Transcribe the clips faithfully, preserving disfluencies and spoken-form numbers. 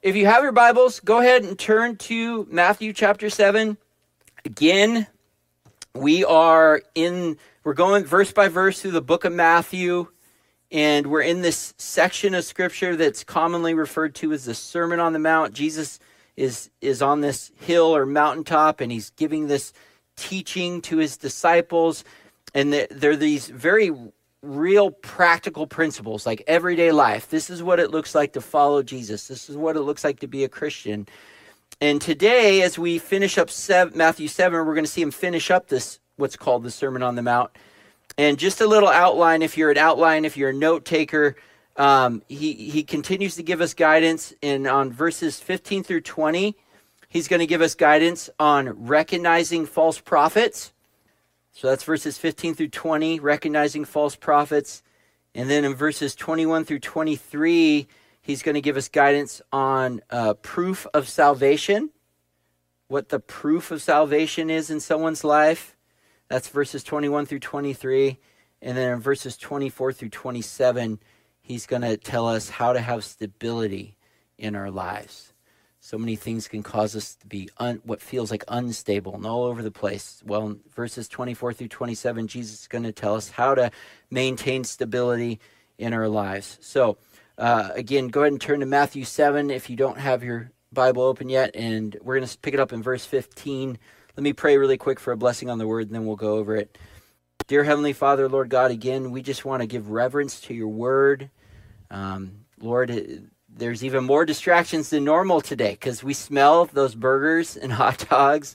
If you have your Bibles, go ahead and turn to Matthew chapter seven. Again, we are in, we're going verse by verse through the book of Matthew, and we're in this section of scripture that's commonly referred to as the Sermon on the Mount. Jesus is, is on this hill or mountaintop, and he's giving this teaching to his disciples, and there are these very real practical principles, like everyday life. This is what it looks like to follow Jesus. This is what it looks like to be a Christian. And today, as we finish up seven, Matthew seven, we're going to see him finish up this, what's called the Sermon on the Mount. And just a little outline, if you're an outline, if you're a note taker, um, he, he continues to give us guidance. And on verses fifteen through twenty, he's going to give us guidance on recognizing false prophets. So that's verses fifteen through twenty, recognizing false prophets. And then in verses twenty-one through twenty-three, he's going to give us guidance on uh, proof of salvation, what the proof of salvation is in someone's life. That's verses twenty-one through twenty-three. And then in verses twenty-four through twenty-seven, he's going to tell us how to have stability in our lives. So many things can cause us to be un, what feels like unstable and all over the place. Well, in verses twenty-four through twenty-seven, Jesus is going to tell us how to maintain stability in our lives. So uh, again, go ahead and turn to Matthew seven if you don't have your Bible open yet. And we're going to pick it up in verse fifteen. Let me pray really quick for a blessing on the word, and then we'll go over it. Dear Heavenly Father, Lord God, again, we just want to give reverence to your word. Um, Lord, it, There's even more distractions than normal today because we smell those burgers and hot dogs,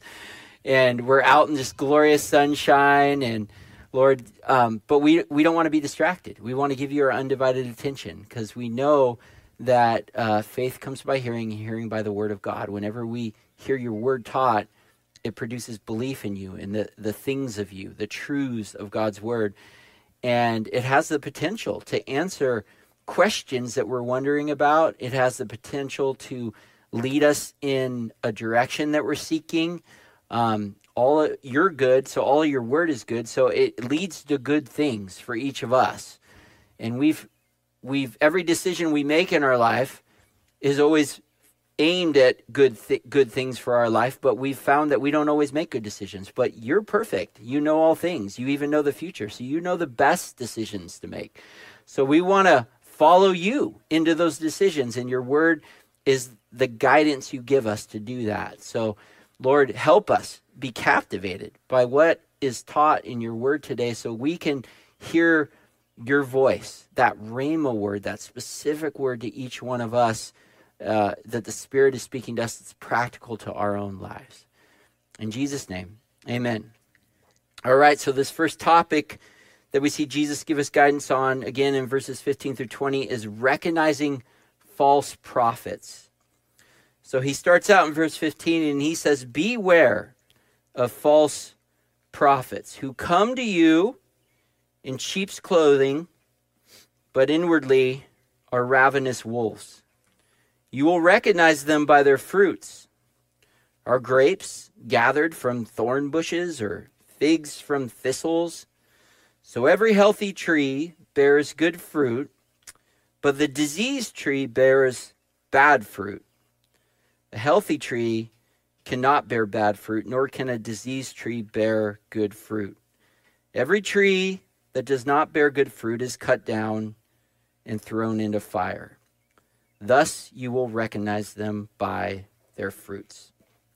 and we're out in this glorious sunshine. And Lord, um, but we we don't want to be distracted. We want to give you our undivided attention because we know that uh, faith comes by hearing, and hearing by the word of God. Whenever we hear your word taught, it produces belief in you and the, the things of you, the truths of God's word. And it has the potential to answer questions that we're wondering about. It has the potential to lead us in a direction that we're seeking. Um, all of, you're good, so all of your word is good. So it leads to good things for each of us. And we've, we've every decision we make in our life is always aimed at good th- good things for our life, but we've found that we don't always make good decisions. But you're perfect. You know all things. You even know the future. So you know the best decisions to make. So we want to follow you into those decisions, and your word is the guidance you give us to do that. So, Lord, help us be captivated by what is taught in your word today so we can hear your voice, that rhema word, that specific word to each one of us, uh, that the Spirit is speaking to us that's practical to our own lives. In Jesus' name, amen. All right, so this first topic that we see Jesus give us guidance on, again in verses fifteen through twenty, is recognizing false prophets. So he starts out in verse fifteen and he says, beware of false prophets who come to you in sheep's clothing, but inwardly are ravenous wolves. You will recognize them by their fruits. Are grapes gathered from thorn bushes or figs from thistles? So every healthy tree bears good fruit, but the diseased tree bears bad fruit. A healthy tree cannot bear bad fruit, nor can a diseased tree bear good fruit. Every tree that does not bear good fruit is cut down and thrown into fire. Thus you will recognize them by their fruits.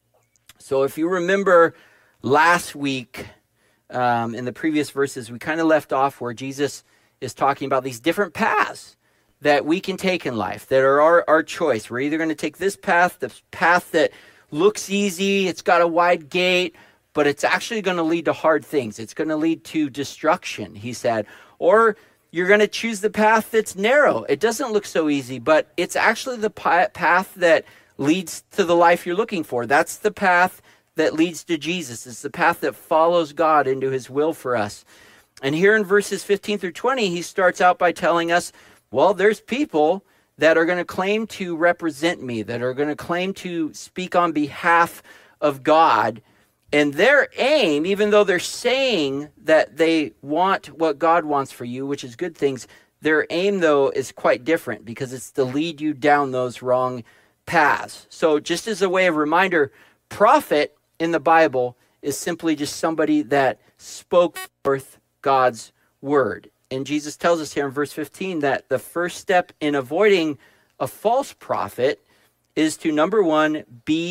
So if you remember last week, Um, in the previous verses, we kind of left off where Jesus is talking about these different paths that we can take in life that are our, our choice. We're either going to take this path, the path that looks easy, it's got a wide gate, but it's actually going to lead to hard things. It's going to lead to destruction, he said. Or you're going to choose the path that's narrow. It doesn't look so easy, but it's actually the path that leads to the life you're looking for. That's the path that leads to Jesus. It's the path that follows God into his will for us. And here in verses fifteen through twenty, he starts out by telling us, well, there's people that are going to claim to represent me, that are going to claim to speak on behalf of God. And their aim, even though they're saying that they want what God wants for you, which is good things, their aim, though, is quite different because it's to lead you down those wrong paths. So just as a way of reminder, prophet in the Bible is simply just somebody that spoke forth God's word. And Jesus tells us here in verse fifteen that the first step in avoiding a false prophet is to, number one,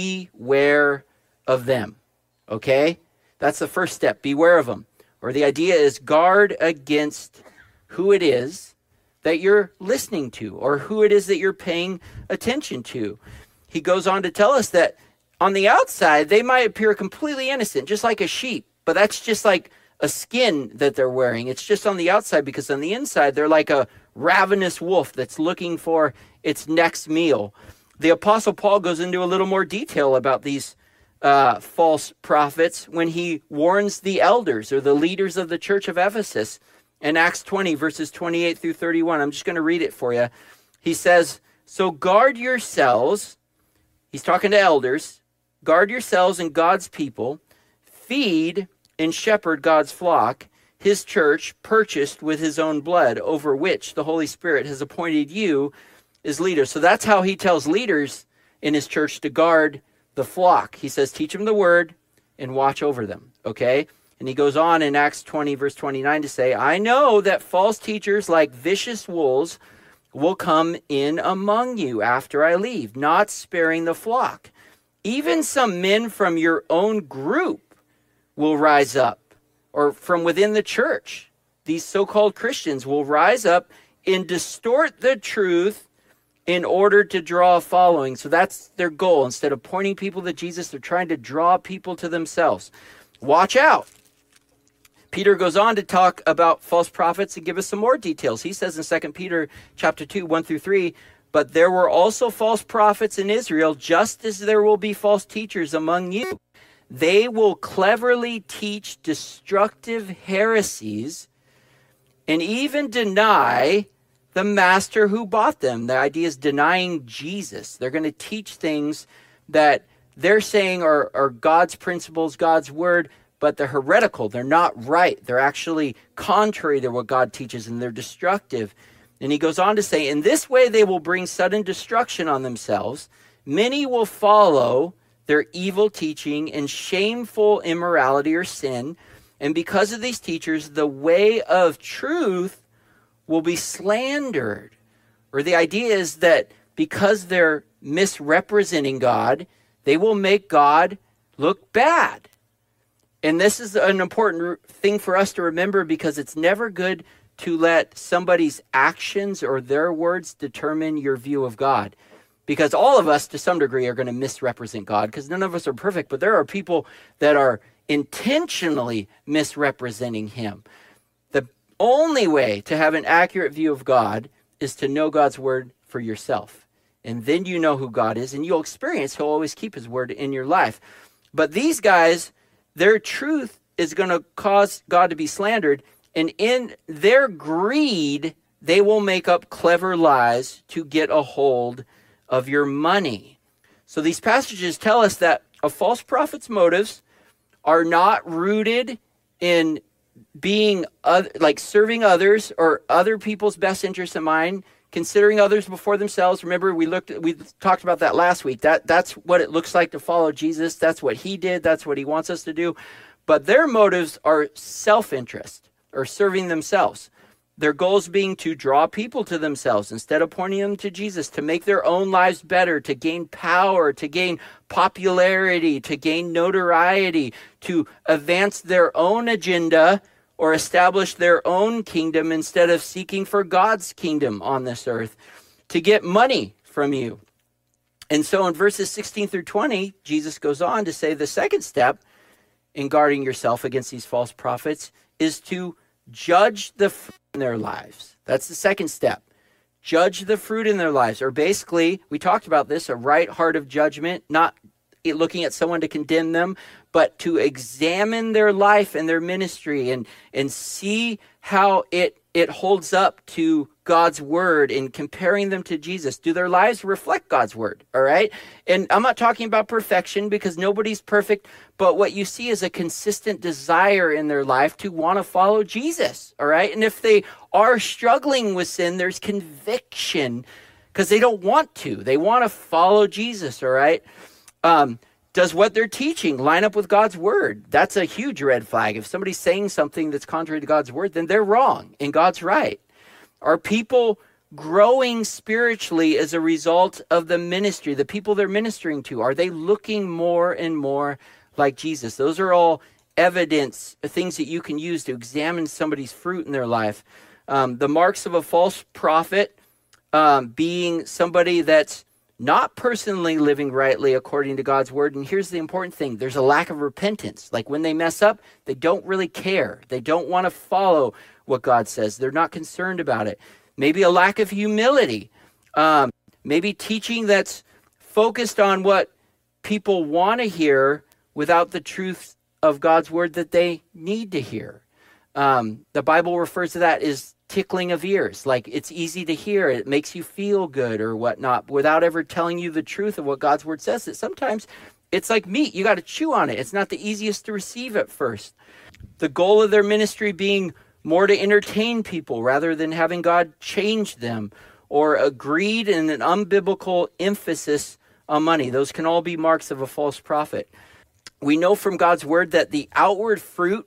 beware of them. Okay? That's the first step. Beware of them. Or the idea is guard against who it is that you're listening to or who it is that you're paying attention to. He goes on to tell us that on the outside, they might appear completely innocent, just like a sheep, but that's just like a skin that they're wearing. It's just on the outside, because on the inside, they're like a ravenous wolf that's looking for its next meal. The Apostle Paul goes into a little more detail about these uh, false prophets when he warns the elders or the leaders of the church of Ephesus in Acts twenty, verses twenty-eight through thirty-one. I'm just going to read it for you. He says, so guard yourselves. He's talking to elders. Guard yourselves and God's people. Feed and shepherd God's flock, his church purchased with his own blood, over which the Holy Spirit has appointed you as leaders. So that's how he tells leaders in his church to guard the flock. He says, teach them the word and watch over them. Okay? And he goes on in Acts twenty, verse twenty-nine to say, I know that false teachers like vicious wolves will come in among you after I leave, not sparing the flock. Even some men from your own group will rise up, or from within the church. These so-called Christians will rise up and distort the truth in order to draw a following. So that's their goal. Instead of pointing people to Jesus, they're trying to draw people to themselves. Watch out. Peter goes on to talk about false prophets and give us some more details. He says in Second Peter chapter two, one through three, but there were also false prophets in Israel, just as there will be false teachers among you. They will cleverly teach destructive heresies and even deny the master who bought them. The idea is denying Jesus. They're going to teach things that they're saying are, are God's principles, God's word, but they're heretical. They're not right. They're actually contrary to what God teaches, and they're destructive. And he goes on to say, in this way they will bring sudden destruction on themselves. Many will follow their evil teaching and shameful immorality or sin. And because of these teachers, the way of truth will be slandered. Or the idea is that because they're misrepresenting God, they will make God look bad. And this is an important thing for us to remember, because it's never good to let somebody's actions or their words determine your view of God. Because all of us, to some degree, are going to misrepresent God, because none of us are perfect. But there are people that are intentionally misrepresenting him. The only way to have an accurate view of God is to know God's word for yourself. And then you know who God is, and you'll experience he'll always keep his word in your life. But these guys, their truth is going to cause God to be slandered. And in their greed, they will make up clever lies to get a hold of your money. So these passages tell us that a false prophet's motives are not rooted in being other, like serving others or other people's best interests in mind, considering others before themselves. Remember, we looked at, we talked about that last week. That that's what it looks like to follow Jesus. That's what he did. That's what he wants us to do. But their motives are self-interest or serving themselves. Their goals being to draw people to themselves instead of pointing them to Jesus, to make their own lives better, to gain power, to gain popularity, to gain notoriety, to advance their own agenda or establish their own kingdom instead of seeking for God's kingdom on this earth, to get money from you. And so in verses sixteen through twenty, Jesus goes on to say the second step in guarding yourself against these false prophets is to judge the fruit in their lives. That's the second step. Judge the fruit in their lives. Or basically, we talked about this, a right heart of judgment, not looking at someone to condemn them, but to examine their life and their ministry and, and see how it, it holds up to God's word and comparing them to Jesus. Do their lives reflect God's word? All right. And I'm not talking about perfection, because nobody's perfect, but what you see is a consistent desire in their life to want to follow Jesus. All right. And if they are struggling with sin, there's conviction because they don't want to. They want to follow Jesus, all right? Um, does what they're teaching line up with God's word? That's a huge red flag. If somebody's saying something that's contrary to God's word, then they're wrong and God's right. Are people growing spiritually as a result of the ministry, the people they're ministering to? Are they looking more and more like Jesus? Those are all evidence, things that you can use to examine somebody's fruit in their life. Um, the marks of a false prophet, um, being somebody that's not personally living rightly according to God's word. And here's the important thing. There's a lack of repentance. Like when they mess up, they don't really care. They don't want to follow what God says. They're not concerned about it. Maybe a lack of humility. Um, maybe teaching that's focused on what people want to hear without the truth of God's word that they need to hear. Um, the Bible refers to that as tickling of ears. Like it's easy to hear. It makes you feel good or whatnot without ever telling you the truth of what God's word says. That sometimes it's like meat. You got to chew on it. It's not the easiest to receive at first. The goal of their ministry being more to entertain people rather than having God change them, or a greed and an unbiblical emphasis on money. Those can all be marks of a false prophet. We know from God's word that the outward fruit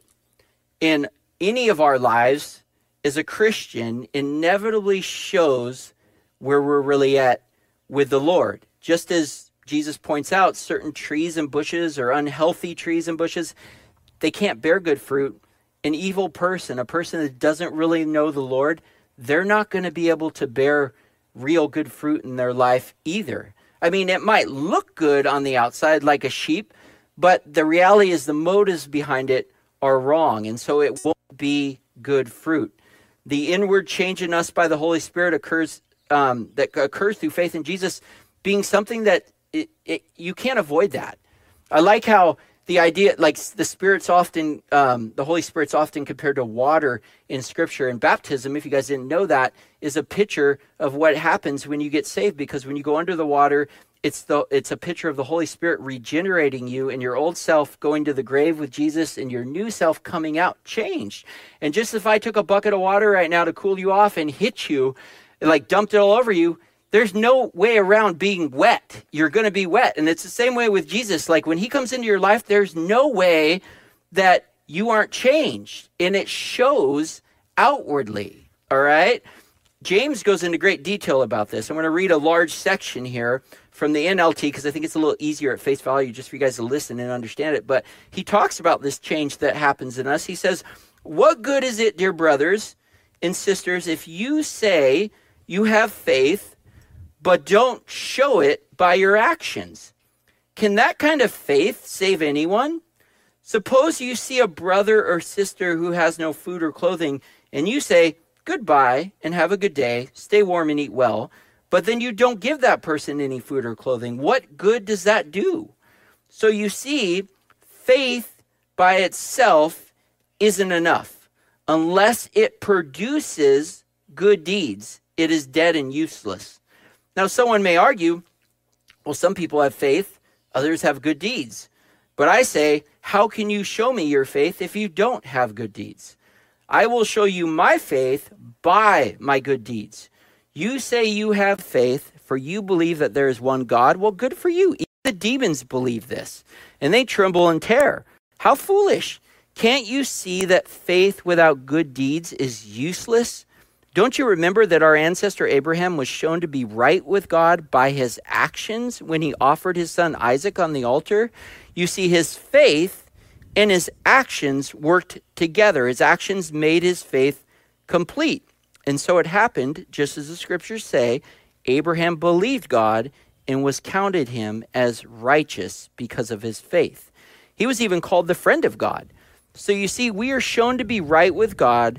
in any of our lives as a Christian inevitably shows where we're really at with the Lord. Just as Jesus points out, certain trees and bushes or unhealthy trees and bushes, they can't bear good fruit. An evil person, a person that doesn't really know the Lord, they're not going to be able to bear real good fruit in their life either. I mean, it might look good on the outside like a sheep, but the reality is the motives behind it are wrong, and so it won't be good fruit. The inward change in us by the Holy Spirit occurs um, that occurs through faith in Jesus, being something that it, it, you can't avoid that. I like how the idea, like the Spirit's often, um, the Holy Spirit's often compared to water in Scripture. And baptism, if you guys didn't know that, is a picture of what happens when you get saved. Because when you go under the water, it's the it's a picture of the Holy Spirit regenerating you and your old self going to the grave with Jesus and your new self coming out changed. And just if I took a bucket of water right now to cool you off and hit you, and like dumped it all over you, there's no way around being wet. You're going to be wet. And it's the same way with Jesus. Like when he comes into your life, there's no way that you aren't changed. And it shows outwardly. All right. James goes into great detail about this. I'm going to read a large section here from the N L T because I think it's a little easier at face value just for you guys to listen and understand it. But he talks about this change that happens in us. He says, "What good is it, dear brothers and sisters, if you say you have faith, but don't show it by your actions? Can that kind of faith save anyone? Suppose you see a brother or sister who has no food or clothing, and you say, 'Goodbye and have a good day, stay warm and eat well,' but then you don't give that person any food or clothing. What good does that do? So you see, faith by itself isn't enough. Unless it produces good deeds, it is dead and useless." Now, someone may argue, well, some people have faith, others have good deeds. But I say, how can you show me your faith if you don't have good deeds? I will show you my faith by my good deeds. You say you have faith, for you believe that there is one God. Well, good for you. Even the demons believe this, and they tremble in terror. How foolish. Can't you see that faith without good deeds is useless? Don't you remember that our ancestor Abraham was shown to be right with God by his actions when he offered his son Isaac on the altar? You see, his faith and his actions worked together. His actions made his faith complete. And so it happened, just as the scriptures say, Abraham believed God and was counted him as righteous because of his faith. He was even called the friend of God. So you see, we are shown to be right with God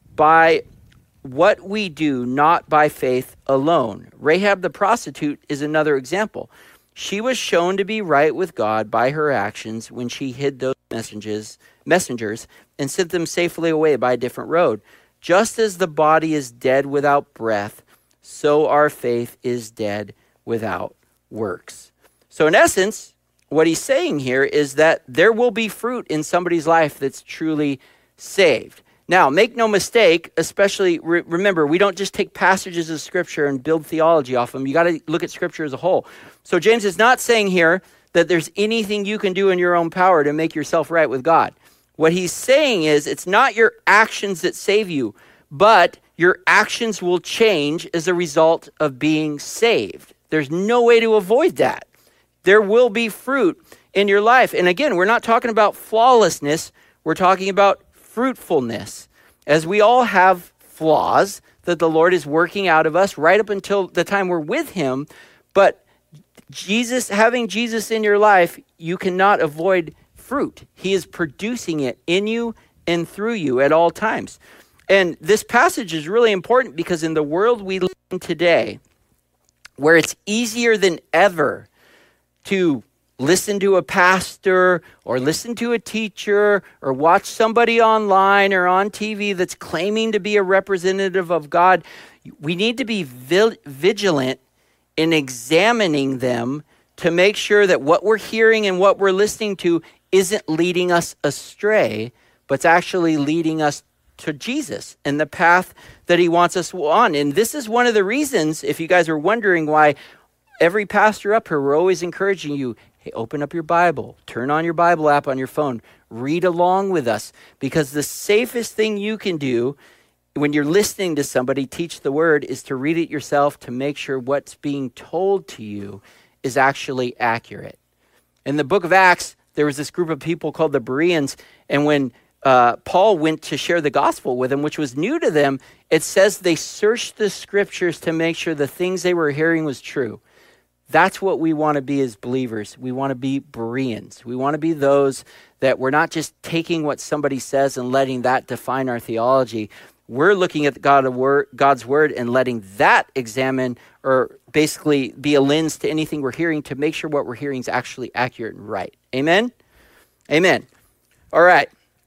by what we do, not by faith alone. Rahab the prostitute is another example. She was shown to be right with God by her actions when she hid those messengers, messengers and sent them safely away by a different road. Just as the body is dead without breath, so our faith is dead without works. So in essence, what he's saying here is that there will be fruit in somebody's life that's truly saved. Now, make no mistake, especially re- remember, we don't just take passages of Scripture and build theology off them. You got to look at Scripture as a whole. So James is not saying here that there's anything you can do in your own power to make yourself right with God. What he's saying is it's not your actions that save you, but your actions will change as a result of being saved. There's no way to avoid that. There will be fruit in your life. And again, we're not talking about flawlessness. We're talking about fruitfulness. As we all have flaws that the Lord is working out of us right up until the time we're with him. But Jesus, having Jesus in your life, you cannot avoid fruit. He is producing it in you and through you at all times. And this passage is really important because in the world we live in today, where it's easier than ever to listen to a pastor or listen to a teacher or watch somebody online or on T V that's claiming to be a representative of God, we need to be vigilant in examining them to make sure that what we're hearing and what we're listening to isn't leading us astray, but it's actually leading us to Jesus and the path that he wants us on. And this is one of the reasons, if you guys are wondering why every pastor up here, we're always encouraging you, hey, open up your Bible, turn on your Bible app on your phone, read along with us, because the safest thing you can do when you're listening to somebody teach the word is to read it yourself to make sure what's being told to you is actually accurate. In the book of Acts, there was this group of people called the Bereans, and when uh, Paul went to share the gospel with them, which was new to them, it says they searched the scriptures to make sure the things they were hearing was true. That's what we want to be as believers. We want to be Bereans. We want to be those that we're not just taking what somebody says and letting that define our theology. We're looking at God of word, God's word and letting that examine or basically be a lens to anything we're hearing to make sure what we're hearing is actually accurate and right. Amen? Amen. All right.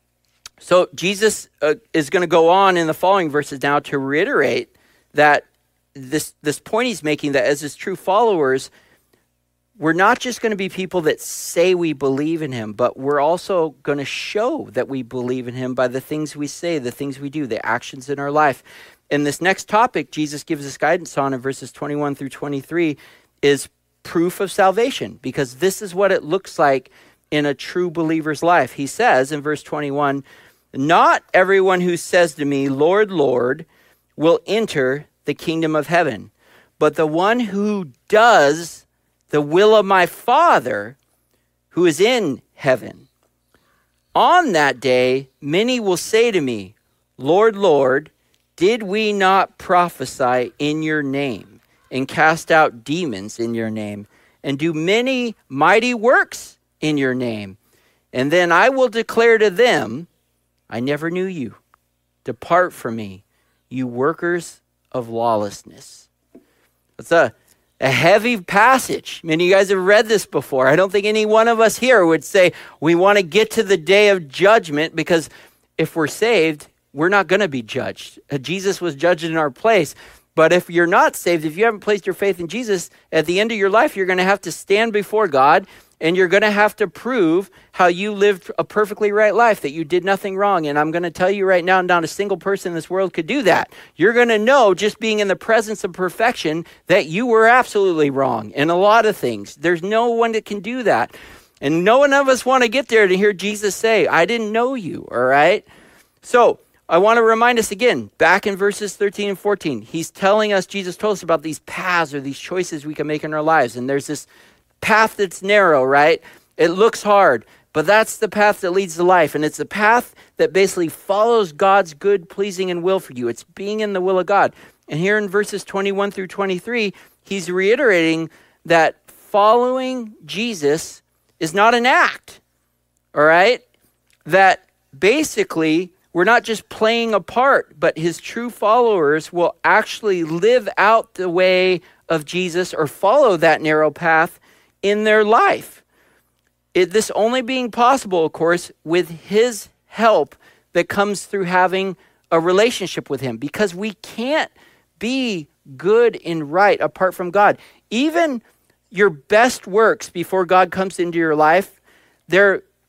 So Jesus uh, is going to go on in the following verses now to reiterate that this this point he's making, that as his true followers, we're not just going to be people that say we believe in him, but we're also going to show that we believe in him by the things we say, the things we do, the actions in our life. And this next topic Jesus gives us guidance on in verses twenty-one through twenty-three is proof of salvation, because this is what it looks like in a true believer's life. He says in verse twenty-one, "Not everyone who says to me, 'Lord, Lord,' will enter the kingdom of heaven, but the one who does the will of my Father who is in heaven. On that day, many will say to me, 'Lord, Lord, did we not prophesy in your name and cast out demons in your name and do many mighty works in your name?' And then I will declare to them, 'I never knew you. Depart from me, you workers of lawlessness.'" It's a, a heavy passage. Many of you guys have read this before. I don't think any one of us here would say we want to get to the day of judgment, because if we're saved, we're not going to be judged. Jesus was judged in our place. But if you're not saved, if you haven't placed your faith in Jesus, at the end of your life, you're going to have to stand before God, and you're going to have to prove how you lived a perfectly right life, that you did nothing wrong. And I'm going to tell you right now, not a single person in this world could do that. You're going to know, just being in the presence of perfection, that you were absolutely wrong in a lot of things. There's no one that can do that. And no one of us want to get there to hear Jesus say, "I didn't know you," all right? So I want to remind us again, back in verses thirteen and fourteen, he's telling us, Jesus told us about these paths or these choices we can make in our lives. And there's this path that's narrow, right? It looks hard, but that's the path that leads to life. And it's a path that basically follows God's good, pleasing, and will for you. It's being in the will of God. And here in verses twenty-one through twenty-three, he's reiterating that following Jesus is not an act, all right? That basically we're not just playing a part, but his true followers will actually live out the way of Jesus or follow that narrow path in their life. It, this only being possible, of course, with his help that comes through having a relationship with him, because we can't be good and right apart from God. Even your best works before God comes into your life, they're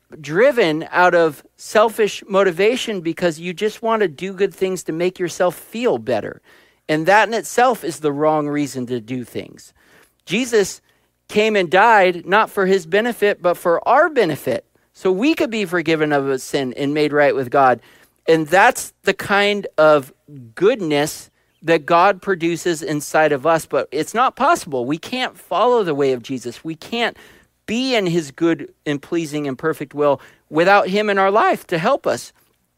driven out of selfish motivation because you just want to do good things to make yourself feel better. And that in itself is the wrong reason to do things. Jesus came and died not for his benefit, but for our benefit. So we could be forgiven of a sin and made right with God. And that's the kind of goodness that God produces inside of us. But it's not possible. We can't follow the way of Jesus. We can't be in his good and pleasing and perfect will without him in our life to help us.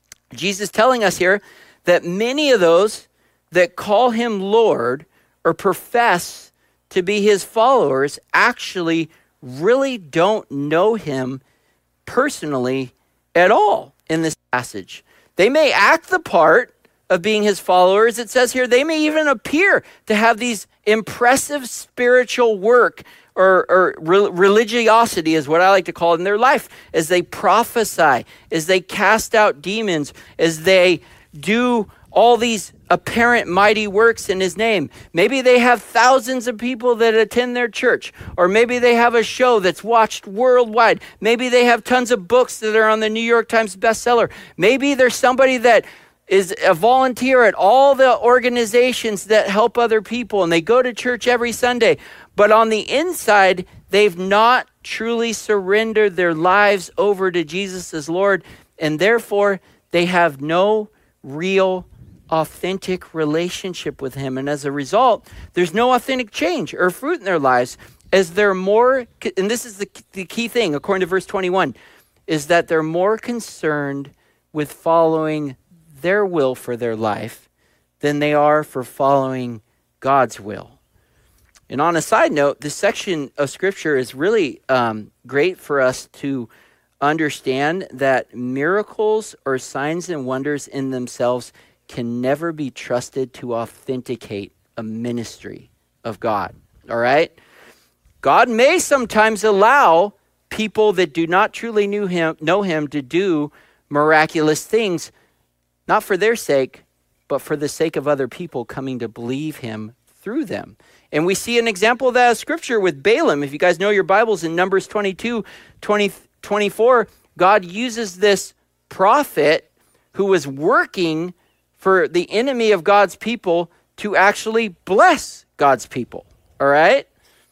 Jesus telling us here that many of those that call him Lord or profess to be his followers actually really don't know him personally at all in this passage. They may act the part of being his followers. It says here they may even appear to have these impressive spiritual work or, or re- religiosity is what I like to call it in their life, as they prophesy, as they cast out demons, as they do all these apparent mighty works in his name. Maybe they have thousands of people that attend their church, or maybe they have a show that's watched worldwide. Maybe they have tons of books that are on the New York Times bestseller. Maybe there's somebody that is a volunteer at all the organizations that help other people, and they go to church every Sunday. But on the inside, they've not truly surrendered their lives over to Jesus as Lord, and therefore they have no real authentic relationship with him. And as a result, there's no authentic change or fruit in their lives, as they're more, and this is the, the key thing, according to verse twenty-one, is that they're more concerned with following their will for their life than they are for following God's will. And on a side note, this section of scripture is really um, great for us to understand that miracles or signs and wonders in themselves can never be trusted to authenticate a ministry of God. All right? God may sometimes allow people that do not truly knew him, know him to do miraculous things, not for their sake, but for the sake of other people coming to believe him through them. And we see an example of that in scripture with Balaam. If you guys know your Bibles, in Numbers twenty-two, twenty, twenty-four, God uses this prophet who was working for the enemy of God's people to actually bless God's people. All right?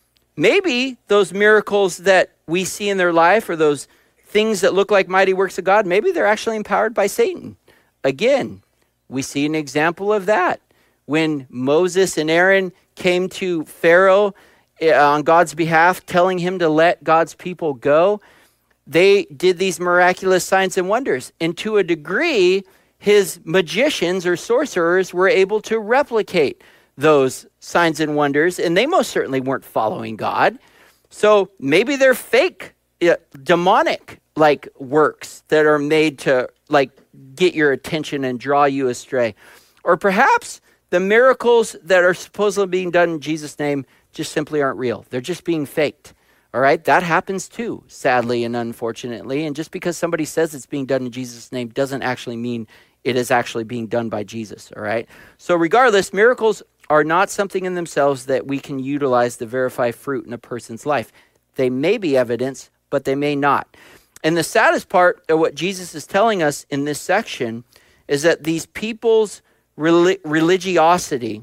Maybe those miracles that we see in their life, or those things that look like mighty works of God, maybe they're actually empowered by Satan. Again, we see an example of that. When Moses and Aaron came to Pharaoh on God's behalf, telling him to let God's people go, they did these miraculous signs and wonders. And to a degree, his magicians or sorcerers were able to replicate those signs and wonders, and they most certainly weren't following God. So maybe they're fake, uh, demonic like works that are made to like get your attention and draw you astray. Or perhaps the miracles that are supposedly being done in Jesus' name just simply aren't real. They're just being faked. All right, that happens too, sadly and unfortunately. And just because somebody says it's being done in Jesus' name doesn't actually mean it is actually being done by Jesus. All right. So regardless, miracles are not something in themselves that we can utilize to verify fruit in a person's life. They may be evidence, but they may not. And the saddest part of what Jesus is telling us in this section is that these people's relig- religiosity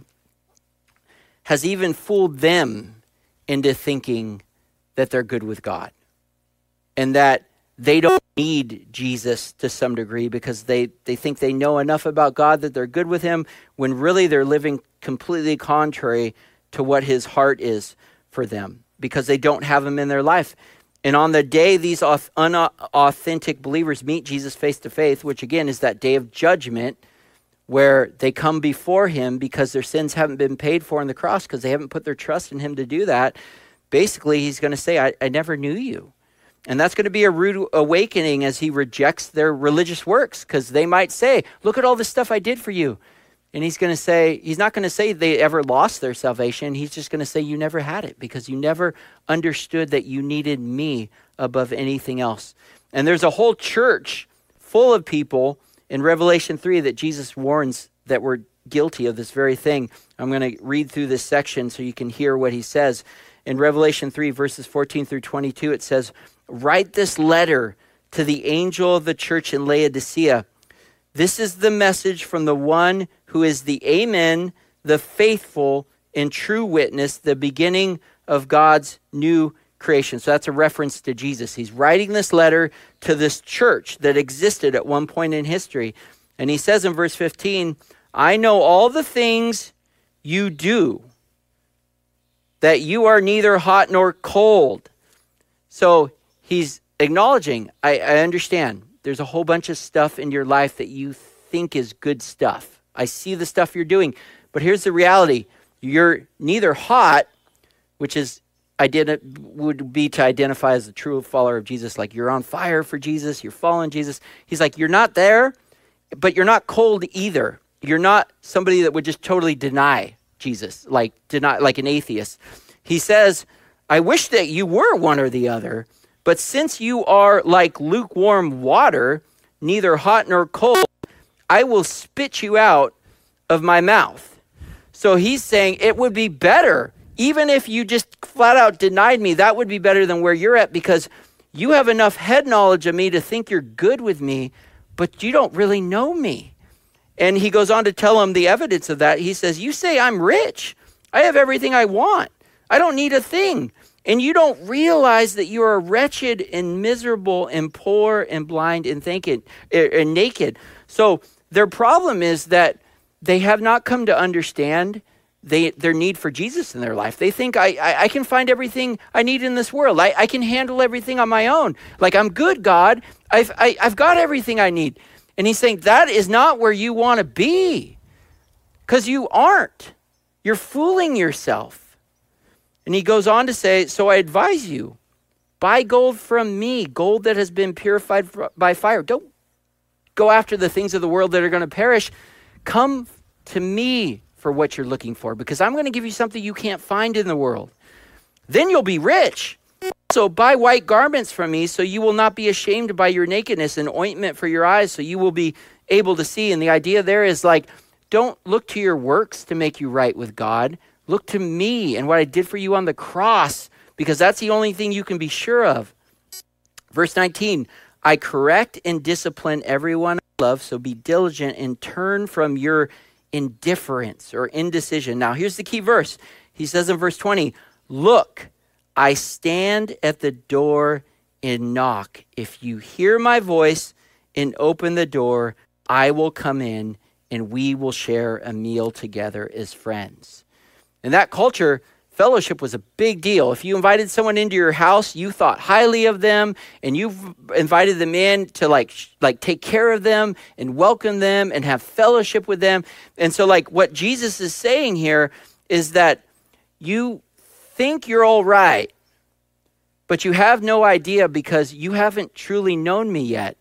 has even fooled them into thinking that they're good with God, and that they don't need Jesus to some degree because they, they think they know enough about God that they're good with him, when really they're living completely contrary to what his heart is for them, because they don't have him in their life. And on the day these unauthentic believers meet Jesus face to face, which again is that day of judgment, where they come before him because their sins haven't been paid for on the cross, because they haven't put their trust in him to do that, basically he's going to say, I, I never knew you. And that's going to be a rude awakening as he rejects their religious works, because they might say, look at all the stuff I did for you. And he's going to say, he's not going to say they ever lost their salvation. He's just going to say you never had it because you never understood that you needed me above anything else. And there's a whole church full of people in Revelation three that Jesus warns that were guilty of this very thing. I'm going to read through this section so you can hear what he says. In Revelation three, verses fourteen through twenty-two, it says, write this letter to the angel of the church in Laodicea, this is the message from the one who is the Amen, the faithful and true witness, the beginning of God's new creation. So that's a reference to Jesus. He's writing this letter to this church that existed at one point in history. And he says in verse fifteen, I know all the things you do, that you are neither hot nor cold. So he's acknowledging, I, I understand there's a whole bunch of stuff in your life that you think is good stuff. I see the stuff you're doing, but here's the reality. You're neither hot, which is identi- would be to identify as a true follower of Jesus, like you're on fire for Jesus, you're following Jesus. He's like, you're not there, but you're not cold either. You're not somebody that would just totally deny Jesus, like deny, like an atheist. He says, I wish that you were one or the other, but since you are like lukewarm water, neither hot nor cold, I will spit you out of my mouth. So he's saying it would be better, even if you just flat out denied me, that would be better than where you're at, because you have enough head knowledge of me to think you're good with me, but you don't really know me. And he goes on to tell him the evidence of that. He says, you say I'm rich. I have everything I want. I don't need a thing. And you don't realize that you are wretched and miserable and poor and blind and thinking, and naked. So their problem is that they have not come to understand they, their need for Jesus in their life. They think, I, I, I can find everything I need in this world. I, I can handle everything on my own. Like, I'm good, God. I've, I, I've got everything I need. And he's saying that is not where you want to be, because you aren't. You're fooling yourself. And he goes on to say, so I advise you, buy gold from me, gold that has been purified by fire. Don't go after the things of the world that are going to perish. Come to me for what you're looking for, because I'm going to give you something you can't find in the world. Then you'll be rich. So buy white garments from me, so you will not be ashamed by your nakedness, and ointment for your eyes, so you will be able to see. And the idea there is like, don't look to your works to make you right with God. Look to me and what I did for you on the cross, because that's the only thing you can be sure of. Verse nineteen, I correct and discipline everyone I love, so be diligent and turn from your indifference or indecision. Now, here's the key verse. He says in verse twenty, look, I stand at the door and knock. If you hear my voice and open the door, I will come in and we will share a meal together as friends. In that culture, fellowship was a big deal. If you invited someone into your house, you thought highly of them, and you've invited them in to like, like take care of them and welcome them and have fellowship with them. And so like what Jesus is saying here is that you think you're all right, but you have no idea, because you haven't truly known me yet.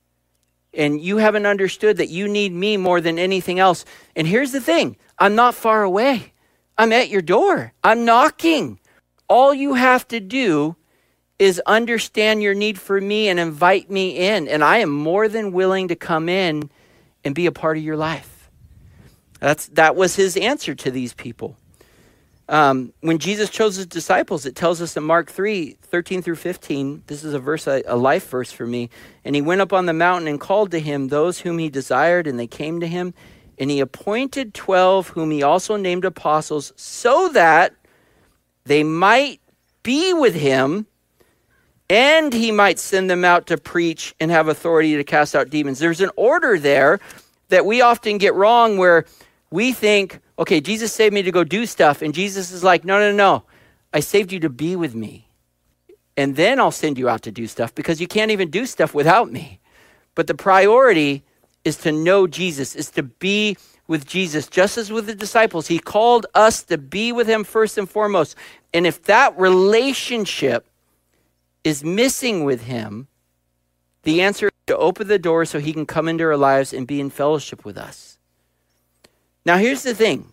And you haven't understood that you need me more than anything else. And here's the thing, I'm not far away. I'm at your door. I'm knocking. All you have to do is understand your need for me and invite me in. And I am more than willing to come in and be a part of your life. That's That was his answer to these people. Um, when Jesus chose his disciples, it tells us in Mark three, thirteen through fifteen, this is a verse, a, a life verse for me. And he went up on the mountain and called to him those whom he desired, and they came to him. And he appointed twelve, whom he also named apostles, so that they might be with him, and he might send them out to preach and have authority to cast out demons. There's an order there that we often get wrong, where we think, okay, Jesus saved me to go do stuff. And Jesus is like, no, no, no. I saved you to be with me. And then I'll send you out to do stuff, because you can't even do stuff without me. But the priority is to know Jesus, is to be with Jesus. Just as with the disciples, he called us to be with him first and foremost. And if that relationship is missing with him, the answer is to open the door so he can come into our lives and be in fellowship with us. Now, here's the thing,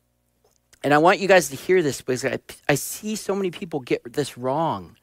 and I want you guys to hear this, because I, I see so many people get this wrong.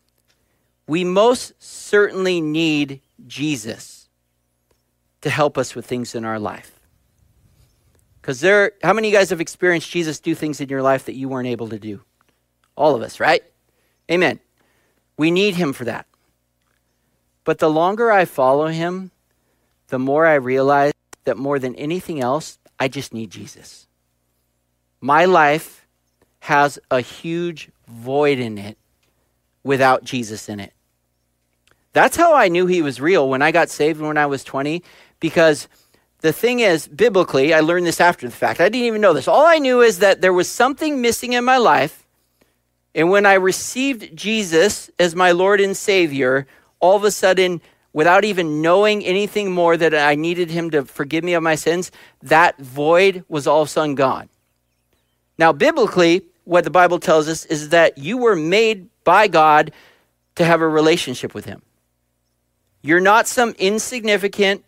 We most certainly need Jesus to help us with things in our life. Because there, how many of you guys have experienced Jesus do things in your life that you weren't able to do? All of us, right? Amen. We need him for that. But the longer I follow him, the more I realize that more than anything else, I just need Jesus. My life has a huge void in it without Jesus in it. That's how I knew he was real when I got saved when I was twenty, because the thing is, biblically, I learned this after the fact. I didn't even know this. All I knew is that there was something missing in my life, and when I received Jesus as my Lord and Savior, all of a sudden, without even knowing anything more that I needed him to forgive me of my sins, that void was all of a sudden gone. Now, biblically, what the Bible tells us is that you were made by God to have a relationship with him. You're not some insignificant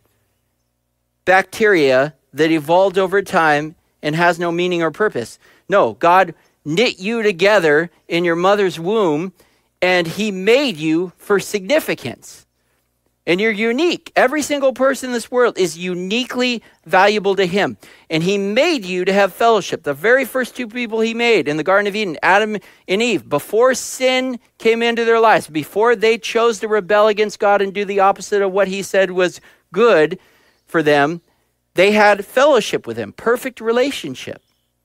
bacteria that evolved over time and has no meaning or purpose. No, God knit you together in your mother's womb, and he made you for significance. And you're unique. Every single person in this world is uniquely valuable to him. And he made you to have fellowship. The very first two people he made in the Garden of Eden, Adam and Eve, before sin came into their lives, before they chose to rebel against God and do the opposite of what he said was good for them, they had fellowship with him, perfect relationship.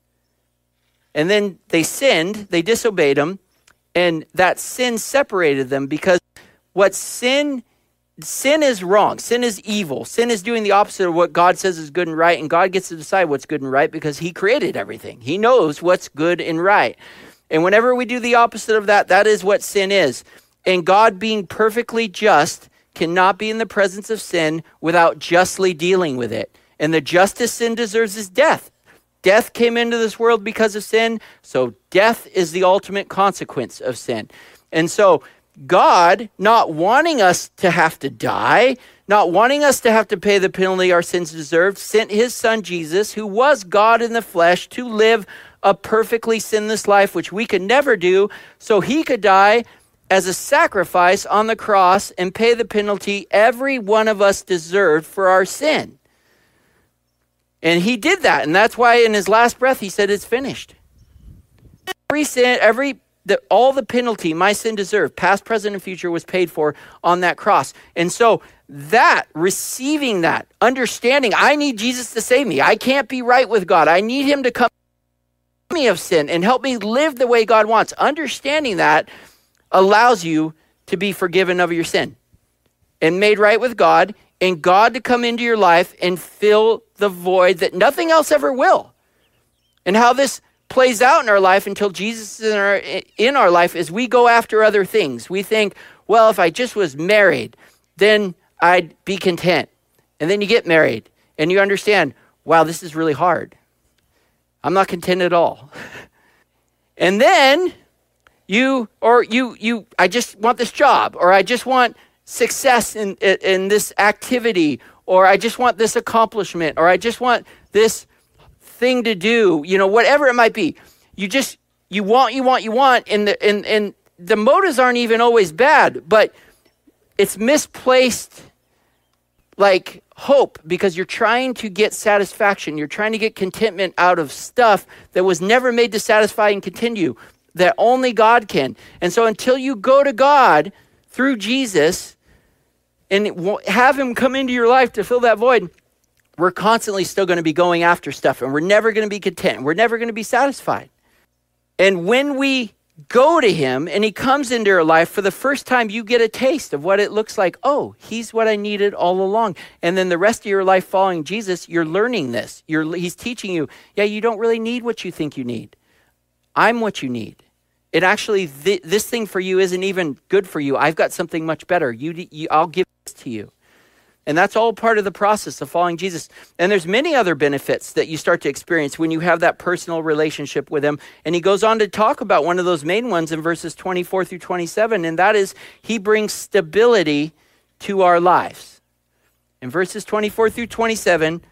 And then they sinned, they disobeyed him, and that sin separated them, because what sin Sin is wrong. Sin is evil. Sin is doing the opposite of what God says is good and right, and God gets to decide what's good and right because he created everything. He knows what's good and right. And whenever we do the opposite of that, that is what sin is. And God, being perfectly just, cannot be in the presence of sin without justly dealing with it. And the justice sin deserves is death. Death came into this world because of sin, so death is the ultimate consequence of sin. And so God, not wanting us to have to die, not wanting us to have to pay the penalty our sins deserved, sent his son Jesus, who was God in the flesh, to live a perfectly sinless life, which we could never do, so he could die as a sacrifice on the cross and pay the penalty every one of us deserved for our sin. And he did that, and that's why in his last breath he said, it's finished. Every sin, every The, all the penalty my sin deserved, past, present, and future, was paid for on that cross. And so that, receiving that, understanding, I need Jesus to save me. I can't be right with God. I need him to come me of sin and help me live the way God wants. Understanding that allows you to be forgiven of your sin and made right with God, and God to come into your life and fill the void that nothing else ever will. And how this plays out in our life until Jesus is in our, in our life is we go after other things. We think, well, if I just was married, then I'd be content. And then you get married and you understand, wow, this is really hard. I'm not content at all. And then you, or you, you, I just want this job, or I just want success in, in, in this activity, or I just want this accomplishment, or I just want this thing to do, you know, whatever it might be. You just, you want, you want, you want, and the, and, and the motives aren't even always bad, but it's misplaced, like, hope, because you're trying to get satisfaction. You're trying to get contentment out of stuff that was never made to satisfy and continue, that only God can. And so until you go to God through Jesus and have him come into your life to fill that void, we're constantly still going to be going after stuff, and we're never going to be content. We're never going to be satisfied. And when we go to him and he comes into your life, for the first time, you get a taste of what it looks like. Oh, he's what I needed all along. And then the rest of your life following Jesus, you're learning this. You're, he's teaching you, yeah, you don't really need what you think you need. I'm what you need. It actually, th- this thing for you isn't even good for you. I've got something much better. You, you, I'll give this to you. And that's all part of the process of following Jesus. And there's many other benefits that you start to experience when you have that personal relationship with him. And he goes on to talk about one of those main ones in verses twenty-four through twenty-seven. And that is, he brings stability to our lives. In verses twenty-four through twenty-seven,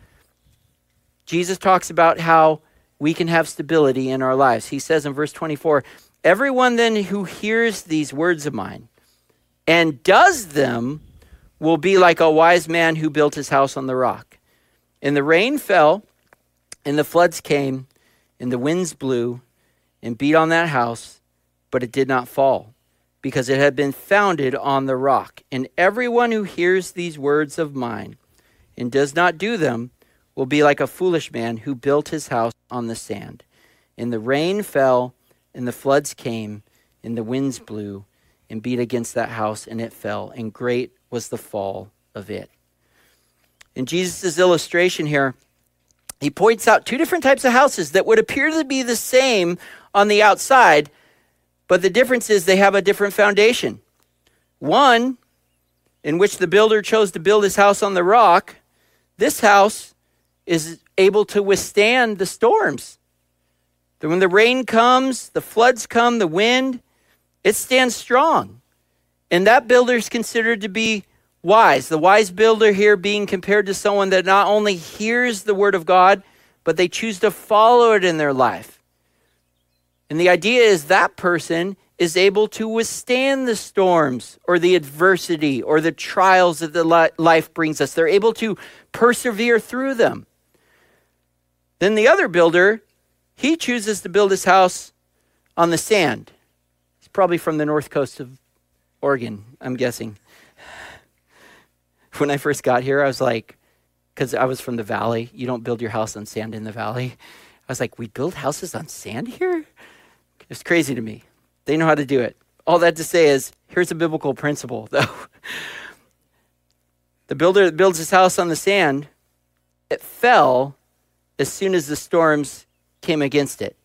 Jesus talks about how we can have stability in our lives. He says in verse twenty-four, everyone then who hears these words of mine and does them will be like a wise man who built his house on the rock. And the rain fell, and the floods came, and the winds blew and beat on that house, but it did not fall, because it had been founded on the rock. And everyone who hears these words of mine and does not do them will be like a foolish man who built his house on the sand. And the rain fell, and the floods came, and the winds blew and beat against that house, and it fell, and great was the fall of it. In Jesus' illustration here, he points out two different types of houses that would appear to be the same on the outside, but the difference is they have a different foundation. One, in which the builder chose to build his house on the rock, this house is able to withstand the storms. That when the rain comes, the floods come, the wind, it stands strong. And that builder is considered to be wise. The wise builder here being compared to someone that not only hears the word of God, but they choose to follow it in their life. And the idea is that person is able to withstand the storms or the adversity or the trials that the li- life brings us. They're able to persevere through them. Then the other builder, he chooses to build his house on the sand. He's probably from the north coast of Oregon, I'm guessing. When I first got here, I was like, because I was from the valley, you don't build your house on sand in the valley. I was like, we build houses on sand here? It's crazy to me. They know how to do it. All that to say is, here's a biblical principle, though. The builder that builds his house on the sand, it fell as soon as the storms came against it.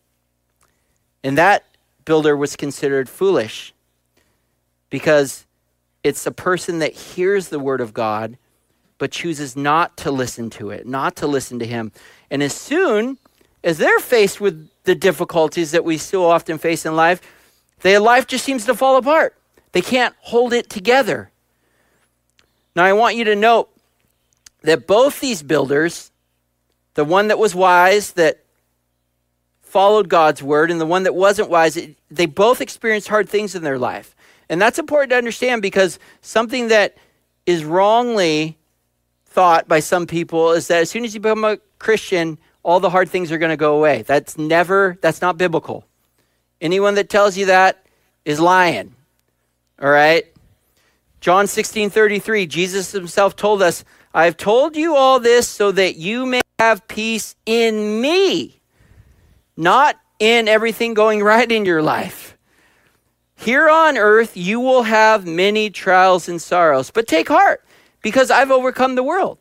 And that builder was considered foolish because it's a person that hears the word of God, but chooses not to listen to it, not to listen to him. And as soon as they're faced with the difficulties that we so often face in life, their life just seems to fall apart. They can't hold it together. Now, I want you to note that both these builders, the one that was wise, that followed God's word, and the one that wasn't wise, they both experienced hard things in their life. And that's important to understand because something that is wrongly thought by some people is that as soon as you become a Christian, all the hard things are going to go away. That's never, that's not biblical. Anyone that tells you that is lying. All right? John sixteen thirty-three, Jesus himself told us, I have told you all this so that you may have peace in me, not in everything going right in your life. Here on earth, you will have many trials and sorrows, but take heart because I've overcome the world.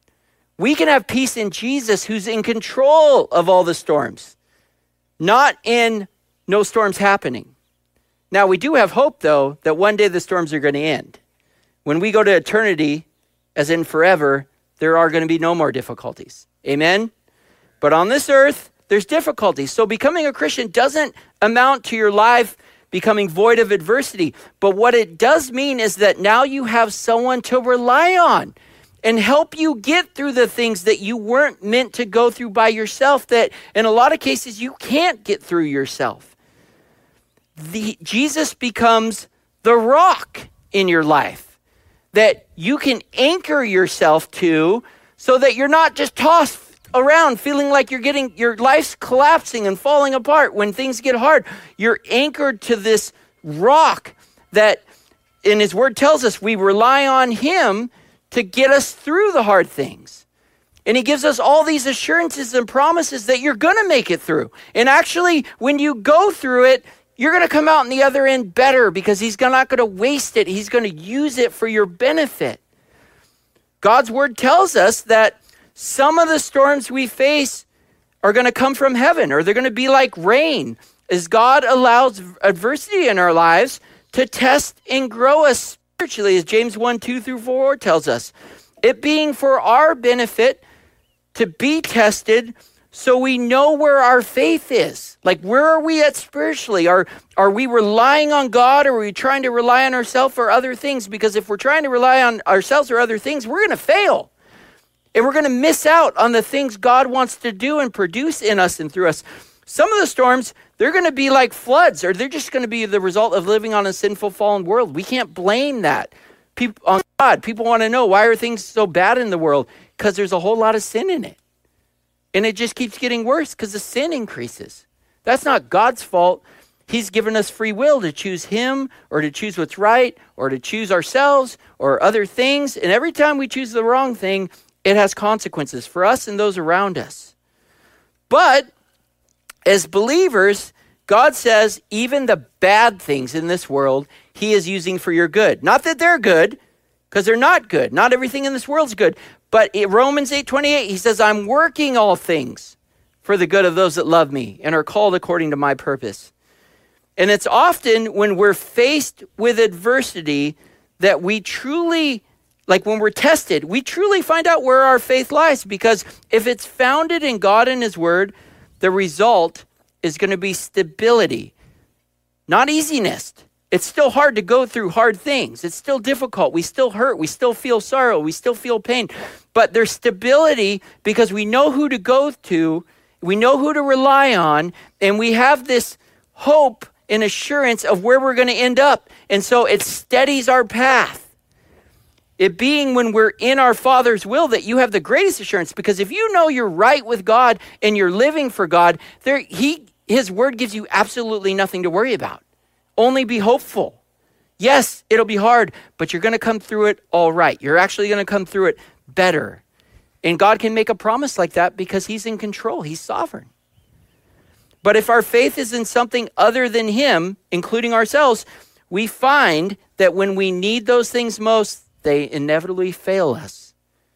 We can have peace in Jesus who's in control of all the storms, not in no storms happening. Now, we do have hope, though, that one day the storms are going to end. When we go to eternity, as in forever, there are going to be no more difficulties. Amen? But on this earth, there's difficulties. So becoming a Christian doesn't amount to your life becoming void of adversity. But what it does mean is that now you have someone to rely on and help you get through the things that you weren't meant to go through by yourself, that in a lot of cases you can't get through yourself. The, Jesus becomes the rock in your life that you can anchor yourself to so that you're not just tossed around feeling like you're getting, your life's collapsing and falling apart when things get hard. You're anchored to this rock that, in his word tells us, we rely on him to get us through the hard things. And he gives us all these assurances and promises that you're going to make it through. And actually, when you go through it, you're going to come out on the other end better because he's not going to waste it. He's going to use it for your benefit. God's word tells us that some of the storms we face are going to come from heaven, or they're going to be like rain, as God allows adversity in our lives to test and grow us spiritually, as James one, two through four tells us. It being for our benefit to be tested so we know where our faith is. Like, where are we at spiritually? Are, are we relying on God, or are we trying to rely on ourselves or other things? Because if we're trying to rely on ourselves or other things, we're going to fail. And we're going to miss out on the things God wants to do and produce in us and through us. Some of the storms, they're going to be like floods, or they're just going to be the result of living on a sinful, fallen world. We can't blame that people on God. People want to know, why are things so bad in the world? Because there's a whole lot of sin in it. And it just keeps getting worse because the sin increases. That's not God's fault. He's given us free will to choose him or to choose what's right or to choose ourselves or other things. And every time we choose the wrong thing, it has consequences for us and those around us. But as believers, God says even the bad things in this world, he is using for your good. Not that they're good, because they're not good. Not everything in this world is good. But in Romans eight twenty-eight, he says, I'm working all things for the good of those that love me and are called according to my purpose. And it's often when we're faced with adversity that we truly, like when we're tested, we truly find out where our faith lies. Because if it's founded in God and his word, the result is going to be stability, not easiness. It's still hard to go through hard things. It's still difficult. We still hurt. We still feel sorrow. We still feel pain. But there's stability because we know who to go to. We know who to rely on. And we have this hope and assurance of where we're going to end up. And so it steadies our path. It being when we're in our Father's will that you have the greatest assurance, because if you know you're right with God and you're living for God, there he his word gives you absolutely nothing to worry about. Only be hopeful. Yes, it'll be hard, but you're going to come through it all right. You're actually going to come through it better. And God can make a promise like that because he's in control. He's sovereign. But if our faith is in something other than him, including ourselves, we find that when we need those things most, they inevitably fail us.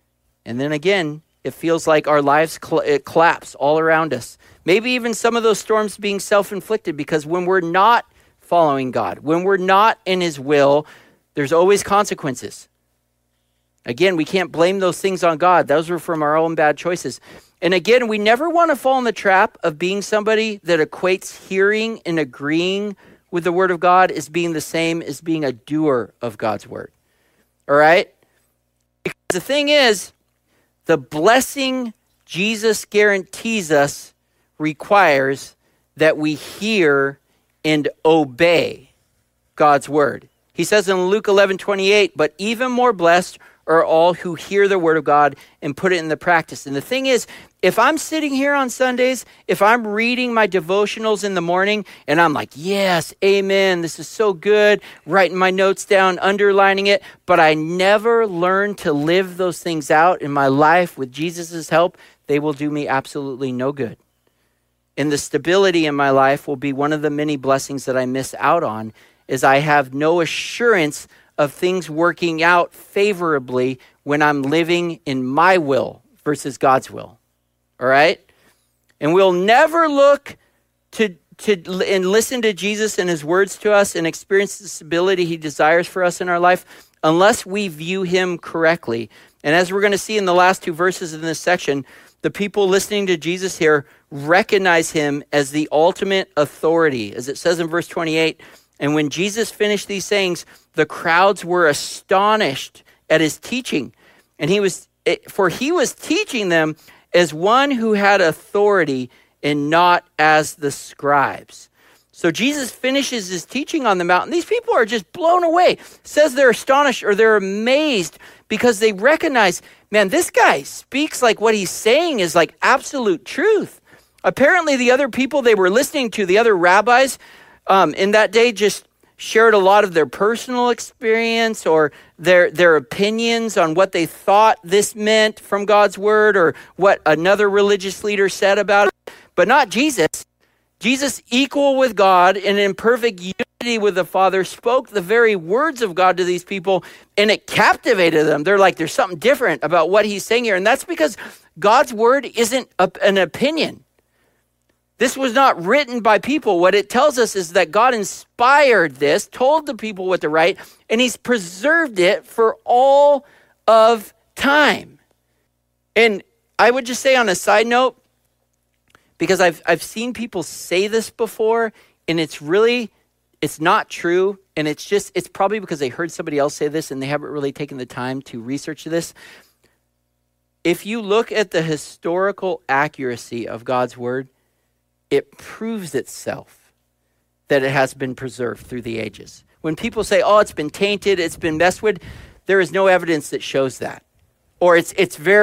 And then again, it feels like our lives cl- it collapse all around us. Maybe even some of those storms being self-inflicted, because when we're not following God, when we're not in his will, there's always consequences. Again, we can't blame those things on God. Those were from our own bad choices. And again, we never want to fall in the trap of being somebody that equates hearing and agreeing with the word of God as being the same as being a doer of God's word. All right? Because the thing is, the blessing Jesus guarantees us requires that we hear and obey God's word. He says in Luke eleven twenty-eight, but even more blessed are all who hear the word of God and put it in the practice. And the thing is, if I'm sitting here on Sundays, if I'm reading my devotionals in the morning and I'm like, yes, amen, this is so good, writing my notes down, underlining it, but I never learn to live those things out in my life with Jesus' help, they will do me absolutely no good. And the stability in my life will be one of the many blessings that I miss out on, is I have no assurance of things working out favorably when I'm living in my will versus God's will. All right? And we'll never look to to and listen to Jesus and his words to us and experience the stability he desires for us in our life unless we view him correctly. And as we're going to see in the last two verses in this section, the people listening to Jesus here recognize him as the ultimate authority. As it says in verse twenty-eight, and when Jesus finished these sayings, the crowds were astonished at his teaching. And he was, for he was teaching them as one who had authority and not as the scribes. So Jesus finishes his teaching on the mountain. These people are just blown away. It says they're astonished or they're amazed because they recognize, man, this guy speaks like what he's saying is like absolute truth. Apparently the other people they were listening to, the other rabbis um, in that day, just shared a lot of their personal experience or their their opinions on what they thought this meant from God's word or what another religious leader said about it, but not Jesus. Jesus, equal with God and in perfect unity with the Father, spoke the very words of God to these people, and it captivated them. They're like, there's something different about what he's saying here. And that's because God's word isn't a, an opinion. This was not written by people. What it tells us is that God inspired this, told the people what to write, and he's preserved it for all of time. And I would just say on a side note, because I've I've seen people say this before, and it's really, it's not true. And it's just, it's probably because they heard somebody else say this and they haven't really taken the time to research this. If you look at the historical accuracy of God's word, it proves itself that it has been preserved through the ages. When people say, oh, it's been tainted, it's been messed with, there is no evidence that shows that. Or it's it's very